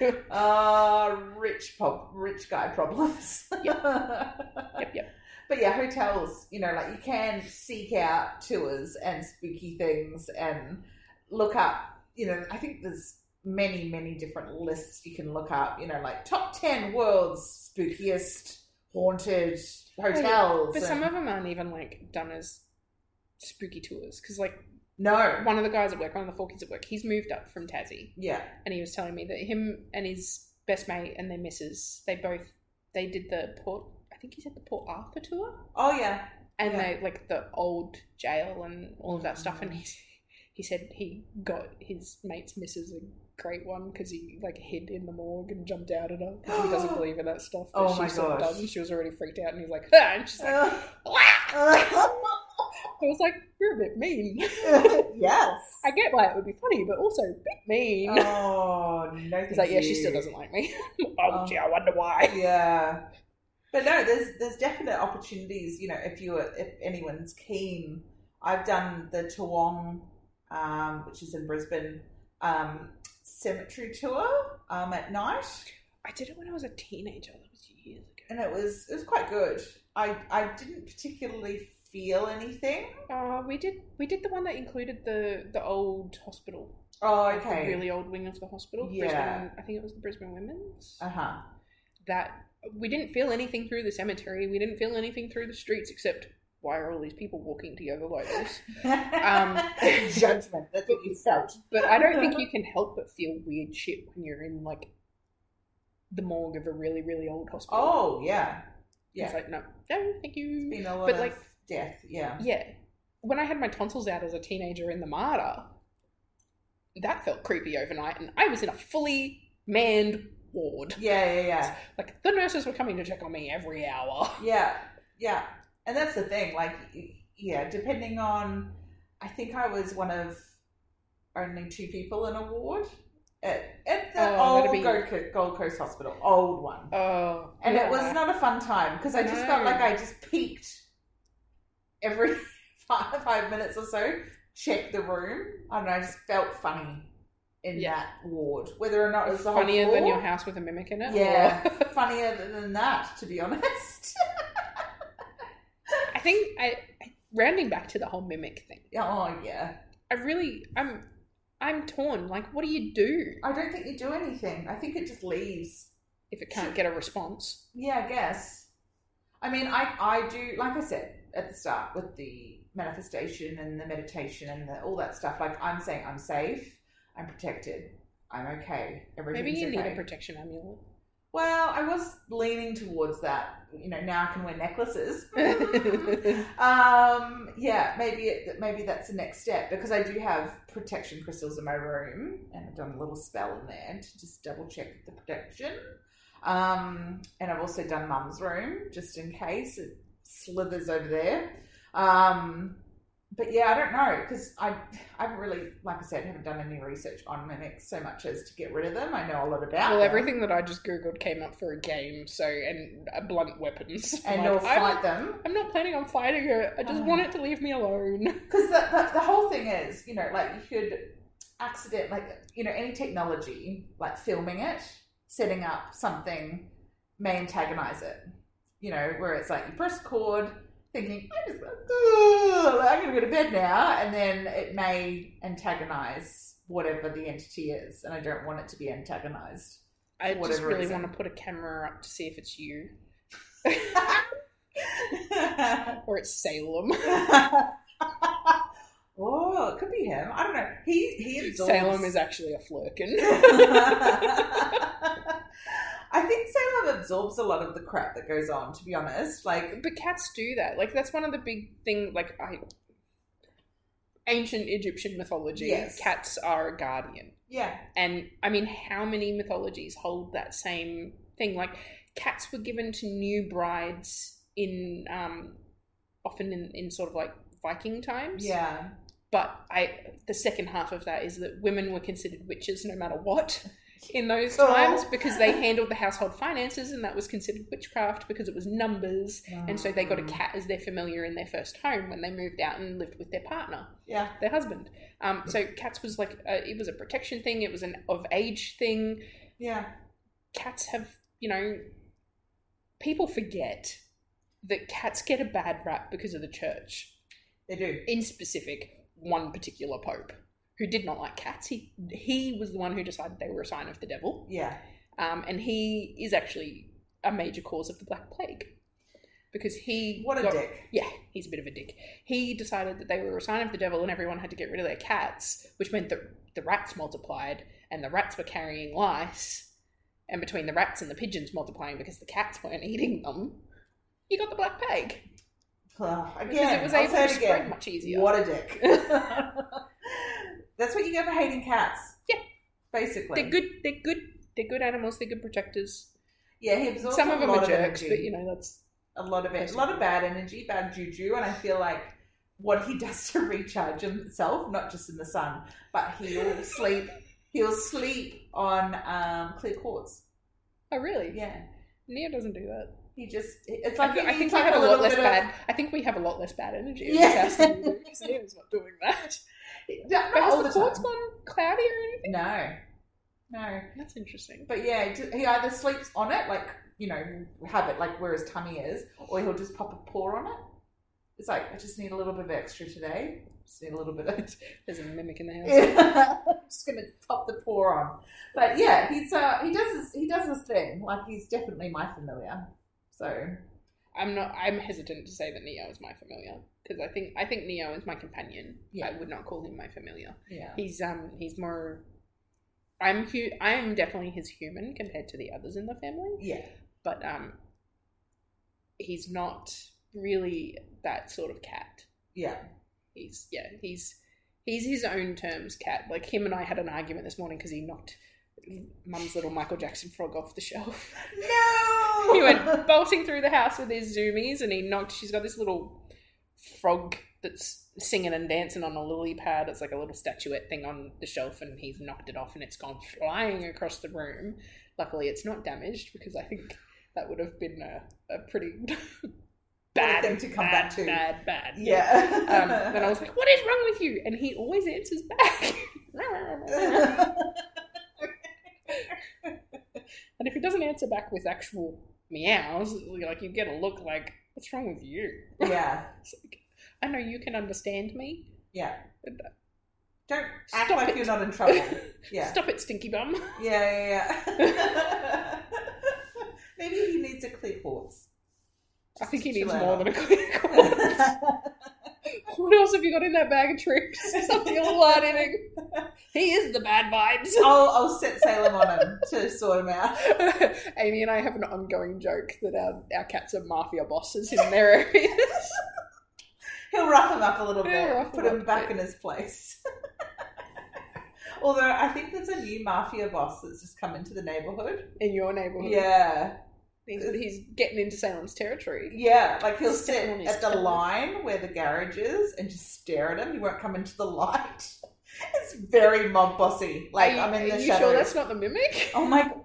[SPEAKER 2] Rich guy problems.
[SPEAKER 1] Yep.
[SPEAKER 2] But yeah, hotels, like you can seek out tours and spooky things and look up, I think there's many different lists you can look up, like top 10 world's spookiest haunted hotels.
[SPEAKER 1] But some of them aren't even like done as spooky tours, because like
[SPEAKER 2] no,
[SPEAKER 1] one of the guys at work, one of the 4 kids at work, he's moved up from Tassie. Yeah. And he was telling me that him and his best mate and their missus, they did the Port Arthur tour.
[SPEAKER 2] Oh yeah.
[SPEAKER 1] And they like the old jail and all of that stuff, and he said he got his mate's missus a great one because he like hid in the morgue and jumped out at her because he doesn't believe in that stuff. But
[SPEAKER 2] oh my gosh.
[SPEAKER 1] Does, and she was already freaked out, and he's like, ah, and she's like, I was like, you're a bit mean.
[SPEAKER 2] Yes.
[SPEAKER 1] I get why it would be funny, but also a bit mean.
[SPEAKER 2] Oh, no.
[SPEAKER 1] He's like, yeah, she still doesn't like me. Oh, gee, I wonder why.
[SPEAKER 2] Yeah. But no, there's definite opportunities, if anyone's keen. I've done the Toowong, which is in Brisbane, cemetery tour at night.
[SPEAKER 1] I did it when I was a teenager. That was years ago.
[SPEAKER 2] And it was quite good. I didn't particularly feel anything.
[SPEAKER 1] We did the one that included the old hospital.
[SPEAKER 2] Oh, okay.
[SPEAKER 1] The really old wing of the hospital. Yeah. I think it was the Brisbane Women's.
[SPEAKER 2] Uh-huh.
[SPEAKER 1] That we didn't feel anything through the cemetery. We didn't feel anything through the streets except, why are all these people walking together like this?
[SPEAKER 2] Judgment. That's what you felt.
[SPEAKER 1] But I don't think you can help but feel weird shit when you're in like the morgue of a really, really old hospital.
[SPEAKER 2] Oh, yeah. Yeah.
[SPEAKER 1] It's like, no, thank you.
[SPEAKER 2] It's been a lot of death, yeah.
[SPEAKER 1] Yeah. When I had my tonsils out as a teenager in the Mater, that felt creepy overnight, and I was in a fully manned ward.
[SPEAKER 2] Yeah.
[SPEAKER 1] Like, the nurses were coming to check on me every hour.
[SPEAKER 2] Yeah. And that's the thing, like, yeah, depending on, I think I was one of only 2 people in a ward at the old Gold Coast Hospital, old one.
[SPEAKER 1] Oh.
[SPEAKER 2] And it was not a fun time, because I just felt like I just peeked every 5 minutes or so, check the room. I don't know, I just felt funny in that ward, whether or not it was the
[SPEAKER 1] funnier
[SPEAKER 2] whole floor.
[SPEAKER 1] than your house with a mimic in it.
[SPEAKER 2] Yeah, funnier than that, to be honest.
[SPEAKER 1] I think rounding back to the whole mimic thing.
[SPEAKER 2] Oh yeah,
[SPEAKER 1] I'm torn. Like, what do you do?
[SPEAKER 2] I don't think you do anything. I think it just leaves
[SPEAKER 1] if it can't get a response.
[SPEAKER 2] Yeah, I guess. I mean, I do, like I said at the start, with the manifestation and the meditation and all that stuff. Like, I'm saying I'm safe, I'm protected, I'm okay. Everything's
[SPEAKER 1] Maybe you
[SPEAKER 2] okay.
[SPEAKER 1] need a protection amulet.
[SPEAKER 2] Well, I was leaning towards that. You know, now I can wear necklaces. Yeah, maybe that's the next step, because I do have protection crystals in my room, and I've done a little spell in there to just double check the protection. And I've also done Mum's room just in case it slithers over there. But yeah, I don't know, because I haven't really, like I said, haven't done any research on mimics so much as to get rid of them. I know a lot about them.
[SPEAKER 1] Everything that I just Googled came up for a game, and blunt weapons.
[SPEAKER 2] And you'll fight them.
[SPEAKER 1] I'm not planning on fighting it. I just want it to leave me alone.
[SPEAKER 2] Because the whole thing is, you know, like, you could accident, like, you know, any technology, like filming it, setting up something, may antagonize it. You know, where it's like you press record, thinking, I'm going to go to bed now, and then it may antagonize whatever the entity is, and I don't want it to be antagonized.
[SPEAKER 1] I just really want to put a camera up to see if it's you. Or it's Salem.
[SPEAKER 2] Oh, it could be him. I don't know. He absorbs...
[SPEAKER 1] Salem is actually a flirkin.
[SPEAKER 2] I think Salem absorbs a lot of the crap that goes on, to be honest. Like,
[SPEAKER 1] but cats do that. Like, that's one of the big things. Like, ancient Egyptian mythology,
[SPEAKER 2] yes.
[SPEAKER 1] Cats are a guardian.
[SPEAKER 2] Yeah.
[SPEAKER 1] And I mean, how many mythologies hold that same thing? Like, cats were given to new brides in often in sort of like Viking times.
[SPEAKER 2] Yeah.
[SPEAKER 1] But the second half of that is that women were considered witches no matter what in those times, because they handled the household finances, and that was considered witchcraft because it was numbers. And so they got a cat as their familiar in their first home when they moved out and lived with their partner, their husband. So cats was like it was a protection thing. It was an of age thing.
[SPEAKER 2] Yeah, cats
[SPEAKER 1] have, you know, people forget that cats get a bad rap because of the church.
[SPEAKER 2] They do.
[SPEAKER 1] In specific, one particular pope who did not like cats. He was the one who decided they were a sign of the devil.
[SPEAKER 2] Yeah.
[SPEAKER 1] And he is actually a major cause of the Black Plague. Because
[SPEAKER 2] dick.
[SPEAKER 1] Yeah, he's a bit of a dick. He decided that they were a sign of the devil and everyone had to get rid of their cats, which meant that the rats multiplied and the rats were carrying lice. And between the rats and the pigeons multiplying because the cats weren't eating them, you got the Black Plague.
[SPEAKER 2] Again,
[SPEAKER 1] because it was able to spread much easier.
[SPEAKER 2] What a dick. That's what you get for hating cats.
[SPEAKER 1] Yeah.
[SPEAKER 2] Basically.
[SPEAKER 1] They're good animals, they're good protectors.
[SPEAKER 2] Yeah, he absorbs
[SPEAKER 1] some of them are jerks,
[SPEAKER 2] energy.
[SPEAKER 1] but you know, that's
[SPEAKER 2] a lot of it. A lot of bad energy, bad juju, and I feel like what he does to recharge himself, not just in the sun, but he'll sleep on clear quartz.
[SPEAKER 1] Oh really?
[SPEAKER 2] Yeah.
[SPEAKER 1] Neo doesn't do that.
[SPEAKER 2] It's like
[SPEAKER 1] I think we have a lot less bad. I think we have a lot less bad energy.
[SPEAKER 2] Yeah,
[SPEAKER 1] because Neo's not doing that. But has the quartz gone cloudy or anything?
[SPEAKER 2] No.
[SPEAKER 1] That's interesting.
[SPEAKER 2] But yeah, he either sleeps on it, like, you know, have it like where his tummy is, or he'll just pop a paw on it. It's like, I just need a little bit of extra today. Just need a little bit of...
[SPEAKER 1] There's a mimic in the house.
[SPEAKER 2] Yeah. I'm just gonna pop the paw on. But yeah, he does this thing. Like, he's definitely my familiar. So
[SPEAKER 1] I'm hesitant to say that Neo is my familiar, because I think Neo is my companion. Yeah. I would not call him my familiar.
[SPEAKER 2] Yeah.
[SPEAKER 1] He's more I am definitely his human compared to the others in the family.
[SPEAKER 2] Yeah.
[SPEAKER 1] But he's not really that sort of cat.
[SPEAKER 2] Yeah.
[SPEAKER 1] He's his own terms cat. Like, him and I had an argument this morning because he knocked Mum's little Michael Jackson frog off the shelf.
[SPEAKER 2] No!
[SPEAKER 1] He went bolting through the house with his zoomies, and she's got this little frog that's singing and dancing on a lily pad. It's like a little statuette thing on the shelf, and he's knocked it off and it's gone flying across the room. Luckily it's not damaged, because I think that would have been a pretty bad thing to come back to. Bad.
[SPEAKER 2] Yeah.
[SPEAKER 1] Then I was like, what is wrong with you? And he always answers back. And if he doesn't answer back with actual meows, like, you get a look like, what's wrong with you?
[SPEAKER 2] Yeah.
[SPEAKER 1] It's like, I know you can understand me.
[SPEAKER 2] Yeah.
[SPEAKER 1] But
[SPEAKER 2] don't act like you're not in trouble. Yeah.
[SPEAKER 1] Stop it, stinky bum.
[SPEAKER 2] Yeah. Maybe he needs a clear quartz.
[SPEAKER 1] I think he needs more than a clear quartz. What else have you got in that bag of tricks? Something a lot in it. He is the bad vibes.
[SPEAKER 2] I'll set Salem on him to sort him out.
[SPEAKER 1] Amy and I have an ongoing joke that our cats are mafia bosses in their areas.
[SPEAKER 2] He'll rough him up a little bit, put him back in his place. Although I think there's a new mafia boss that's just come into the neighborhood.
[SPEAKER 1] In your neighborhood?
[SPEAKER 2] Yeah.
[SPEAKER 1] He's getting into Salem's territory.
[SPEAKER 2] Yeah, like he'll sit at the line where the garage is and just stare at him. He won't come into the light. It's very mob bossy. Like, I'm in the shadows. Are you
[SPEAKER 1] sure that's not the mimic?
[SPEAKER 2] Oh my God.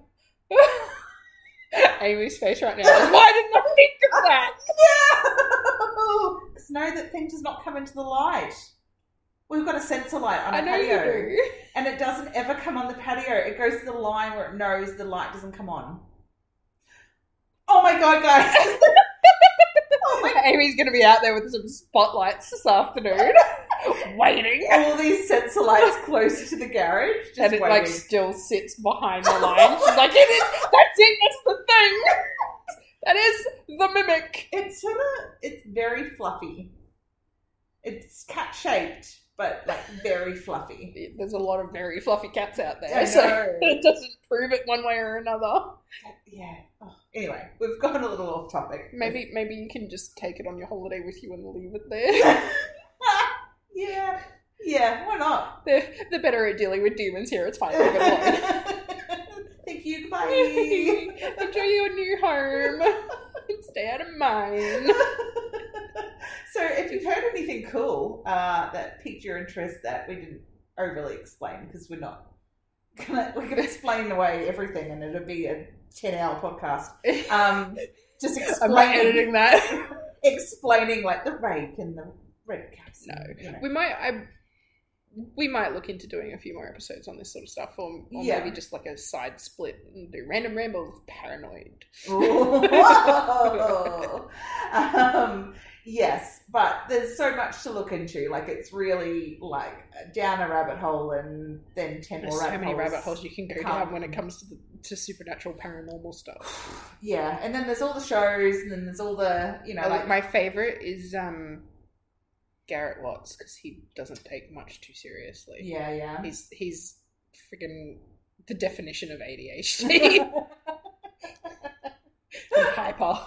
[SPEAKER 1] Amy's face right now is, why didn't I think of that?
[SPEAKER 2] No! Because no, that thing does not come into the light. We've got a sensor light on a patio.
[SPEAKER 1] You do.
[SPEAKER 2] And it doesn't ever come on the patio. It goes to the line where it knows the light doesn't come on. Oh my God, guys.
[SPEAKER 1] Amy's going to be out there with some spotlights this afternoon. Waiting.
[SPEAKER 2] All these sensor lights closer to the garage. Just
[SPEAKER 1] and it
[SPEAKER 2] waiting.
[SPEAKER 1] like still sits behind the line. She's like, that's the thing. That is the mimic.
[SPEAKER 2] It's very fluffy. It's cat shaped, but like very fluffy.
[SPEAKER 1] There's a lot of very fluffy cats out there. So it doesn't prove it one way or another.
[SPEAKER 2] Yeah. Oh. Anyway, we've gone a little off topic.
[SPEAKER 1] Maybe you can just take it on your holiday with you and leave it there.
[SPEAKER 2] Yeah, why not?
[SPEAKER 1] They're better at dealing with demons here. It's fine. Leave it alone.
[SPEAKER 2] Thank you, goodbye.
[SPEAKER 1] Enjoy your new home. Stay out of mine.
[SPEAKER 2] So if you've heard anything cool that piqued your interest that we didn't overly explain, because we're not we can explain away everything and it'll be a 10-hour podcast. Just explaining.
[SPEAKER 1] I'm not editing that.
[SPEAKER 2] Explaining like the rake and the red caps.
[SPEAKER 1] No,
[SPEAKER 2] you know.
[SPEAKER 1] we might look into doing a few more episodes on this sort of stuff, or maybe just like a side split and do random rambles paranoid.
[SPEAKER 2] Yes, but there's so much to look into. Like, it's really like down a rabbit hole and then 10 more rabbit holes.
[SPEAKER 1] So many rabbit holes you can go down when it comes to supernatural paranormal stuff.
[SPEAKER 2] Yeah, and then there's all the shows, and then there's all the, like
[SPEAKER 1] my favourite is Garrett Watts, because he doesn't take much too seriously.
[SPEAKER 2] Yeah.
[SPEAKER 1] He's friggin' the definition of ADHD. And hyper.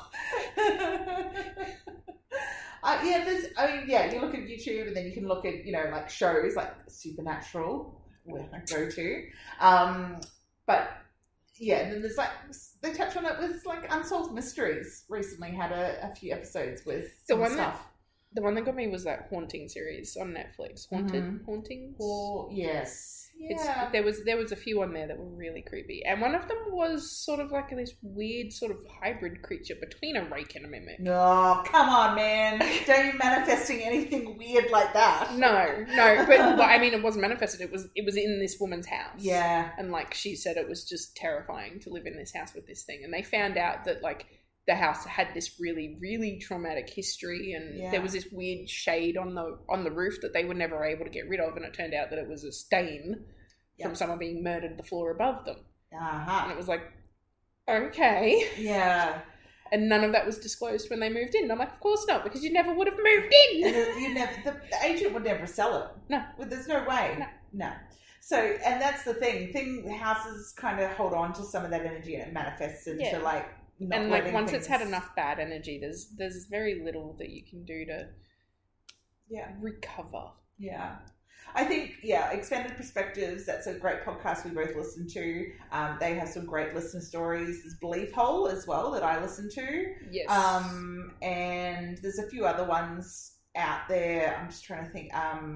[SPEAKER 1] You look at YouTube and then you can look at, like shows like Supernatural, where I go to. But yeah, then there's like, they touch on it with like Unsolved Mysteries. Recently had a few episodes with some stuff. The one that got me was that Haunting series on Netflix. Hauntings? Oh, yes. Yeah. There was a few on there that were really creepy. And one of them was sort of like this weird sort of hybrid creature between a rake and a mimic. No, come on, man. Don't be manifesting anything weird like that. No. But it wasn't manifested. It was in this woman's house. Yeah. And like she said, it was just terrifying to live in this house with this thing. And they found out that like the house had this really, really traumatic history, and there was this weird shade on the roof that they were never able to get rid of, and it turned out that it was a stain from someone being murdered the floor above them. And it was like, okay. Yeah. And none of that was disclosed when they moved in. And I'm like, of course not, because you never would have moved in. The agent would never sell it. No. There's no way. No.
[SPEAKER 2] So, and that's the thing. Houses kind of hold on to some of that energy and it manifests into like, not
[SPEAKER 1] and like
[SPEAKER 2] letting
[SPEAKER 1] once
[SPEAKER 2] things...
[SPEAKER 1] it's had enough bad energy, there's very little that you can do to recover.
[SPEAKER 2] Yeah. I think, Expanded Perspectives, that's a great podcast we both listen to. They have some great listener stories. There's Belief Hole as well that I listen to.
[SPEAKER 1] Yes.
[SPEAKER 2] And there's a few other ones out there. I'm just trying to think.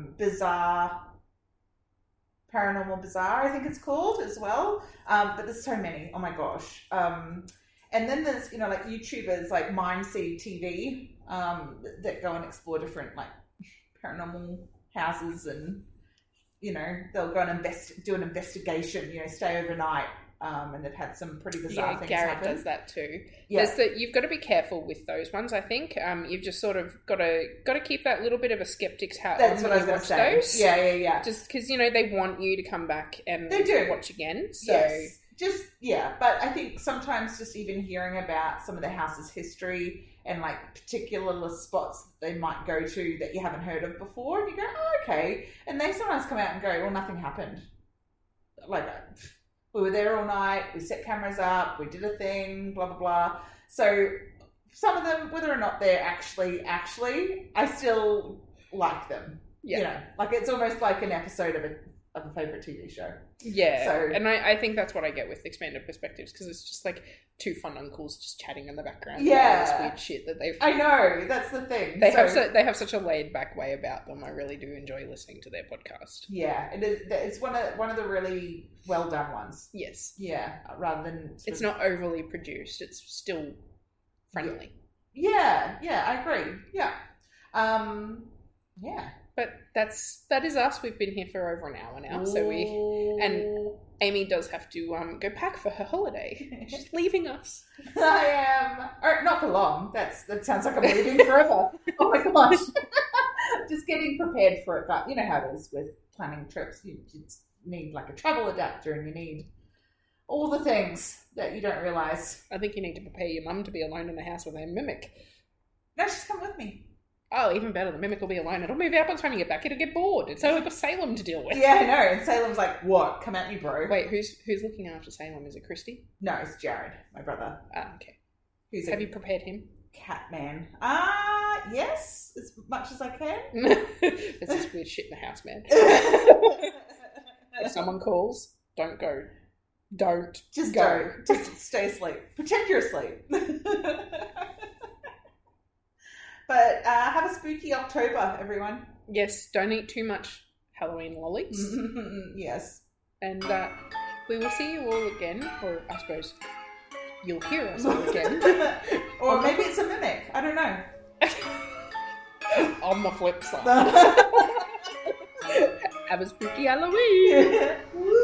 [SPEAKER 2] Paranormal Bazaar, I think it's called as well. But there's so many. Oh my gosh. And then there's, like YouTubers like Mindseed TV that go and explore different like paranormal houses, and they'll go and do an investigation, stay overnight, and they've had some pretty bizarre things
[SPEAKER 1] Garrett
[SPEAKER 2] happen.
[SPEAKER 1] Does that too.
[SPEAKER 2] Yeah.
[SPEAKER 1] You've got to be careful with those ones. I think you've just sort of got to keep that little bit of a skeptic's hat.
[SPEAKER 2] That's what I was going to say.
[SPEAKER 1] Those.
[SPEAKER 2] Yeah.
[SPEAKER 1] Just because they want you to come back and
[SPEAKER 2] they do
[SPEAKER 1] watch again. So.
[SPEAKER 2] Yes. But I think sometimes just even hearing about some of the house's history and like particular spots that they might go to that you haven't heard of before, and you go, oh, okay. And they sometimes come out and go, well, nothing happened. Like, we were there all night, we set cameras up, we did a thing, blah, blah, blah. So some of them, whether or not they're actually, I still like them. Yeah. Like it's almost like an episode of a favourite TV show.
[SPEAKER 1] Yeah. So, and I think that's what I get with Expanded Perspectives, because it's just like two fun uncles just chatting in the background.
[SPEAKER 2] Yeah.
[SPEAKER 1] All this weird shit that they've...
[SPEAKER 2] I know, that's the thing.
[SPEAKER 1] They have such a laid back way about them. I really do enjoy listening to their podcast.
[SPEAKER 2] Yeah. It's one of the really well done ones.
[SPEAKER 1] Yes.
[SPEAKER 2] Yeah. Rather than...
[SPEAKER 1] It's not overly produced. It's still friendly.
[SPEAKER 2] Yeah. I agree. Yeah. Yeah.
[SPEAKER 1] But that is us. We've been here for over an hour now. Ooh. And Amy does have to go pack for her holiday. She's leaving us.
[SPEAKER 2] I am. Or not for long. That sounds like I'm leaving forever. Oh my gosh. Just getting prepared for it. But you know how it is with planning trips. You just need like a travel adapter, and you need all the things that you don't realise.
[SPEAKER 1] I think you need to prepare your mum to be alone in the house with a mimic.
[SPEAKER 2] No, she's come with me.
[SPEAKER 1] Oh, even better. The mimic will be alone. It'll move out by the time you get back. It'll get bored. It's only got Salem to deal with.
[SPEAKER 2] Yeah, I know. And Salem's like, what? Come at me, bro.
[SPEAKER 1] Wait, who's looking after Salem? Is it Christy?
[SPEAKER 2] No, it's Jared, my brother.
[SPEAKER 1] Ah, okay. Have you prepared him?
[SPEAKER 2] Cat man. Yes, as much as I can.
[SPEAKER 1] There's this weird shit in the house, man. If someone calls, don't go. Don't.
[SPEAKER 2] Just go. Just stay asleep. Pretend you're asleep. But have a spooky October, everyone.
[SPEAKER 1] Yes, don't eat too much Halloween lollies.
[SPEAKER 2] Yes.
[SPEAKER 1] And we will see you all again, or I suppose you'll hear us all again.
[SPEAKER 2] Or maybe it's a mimic. I don't know.
[SPEAKER 1] On the flip side. Have a spooky Halloween.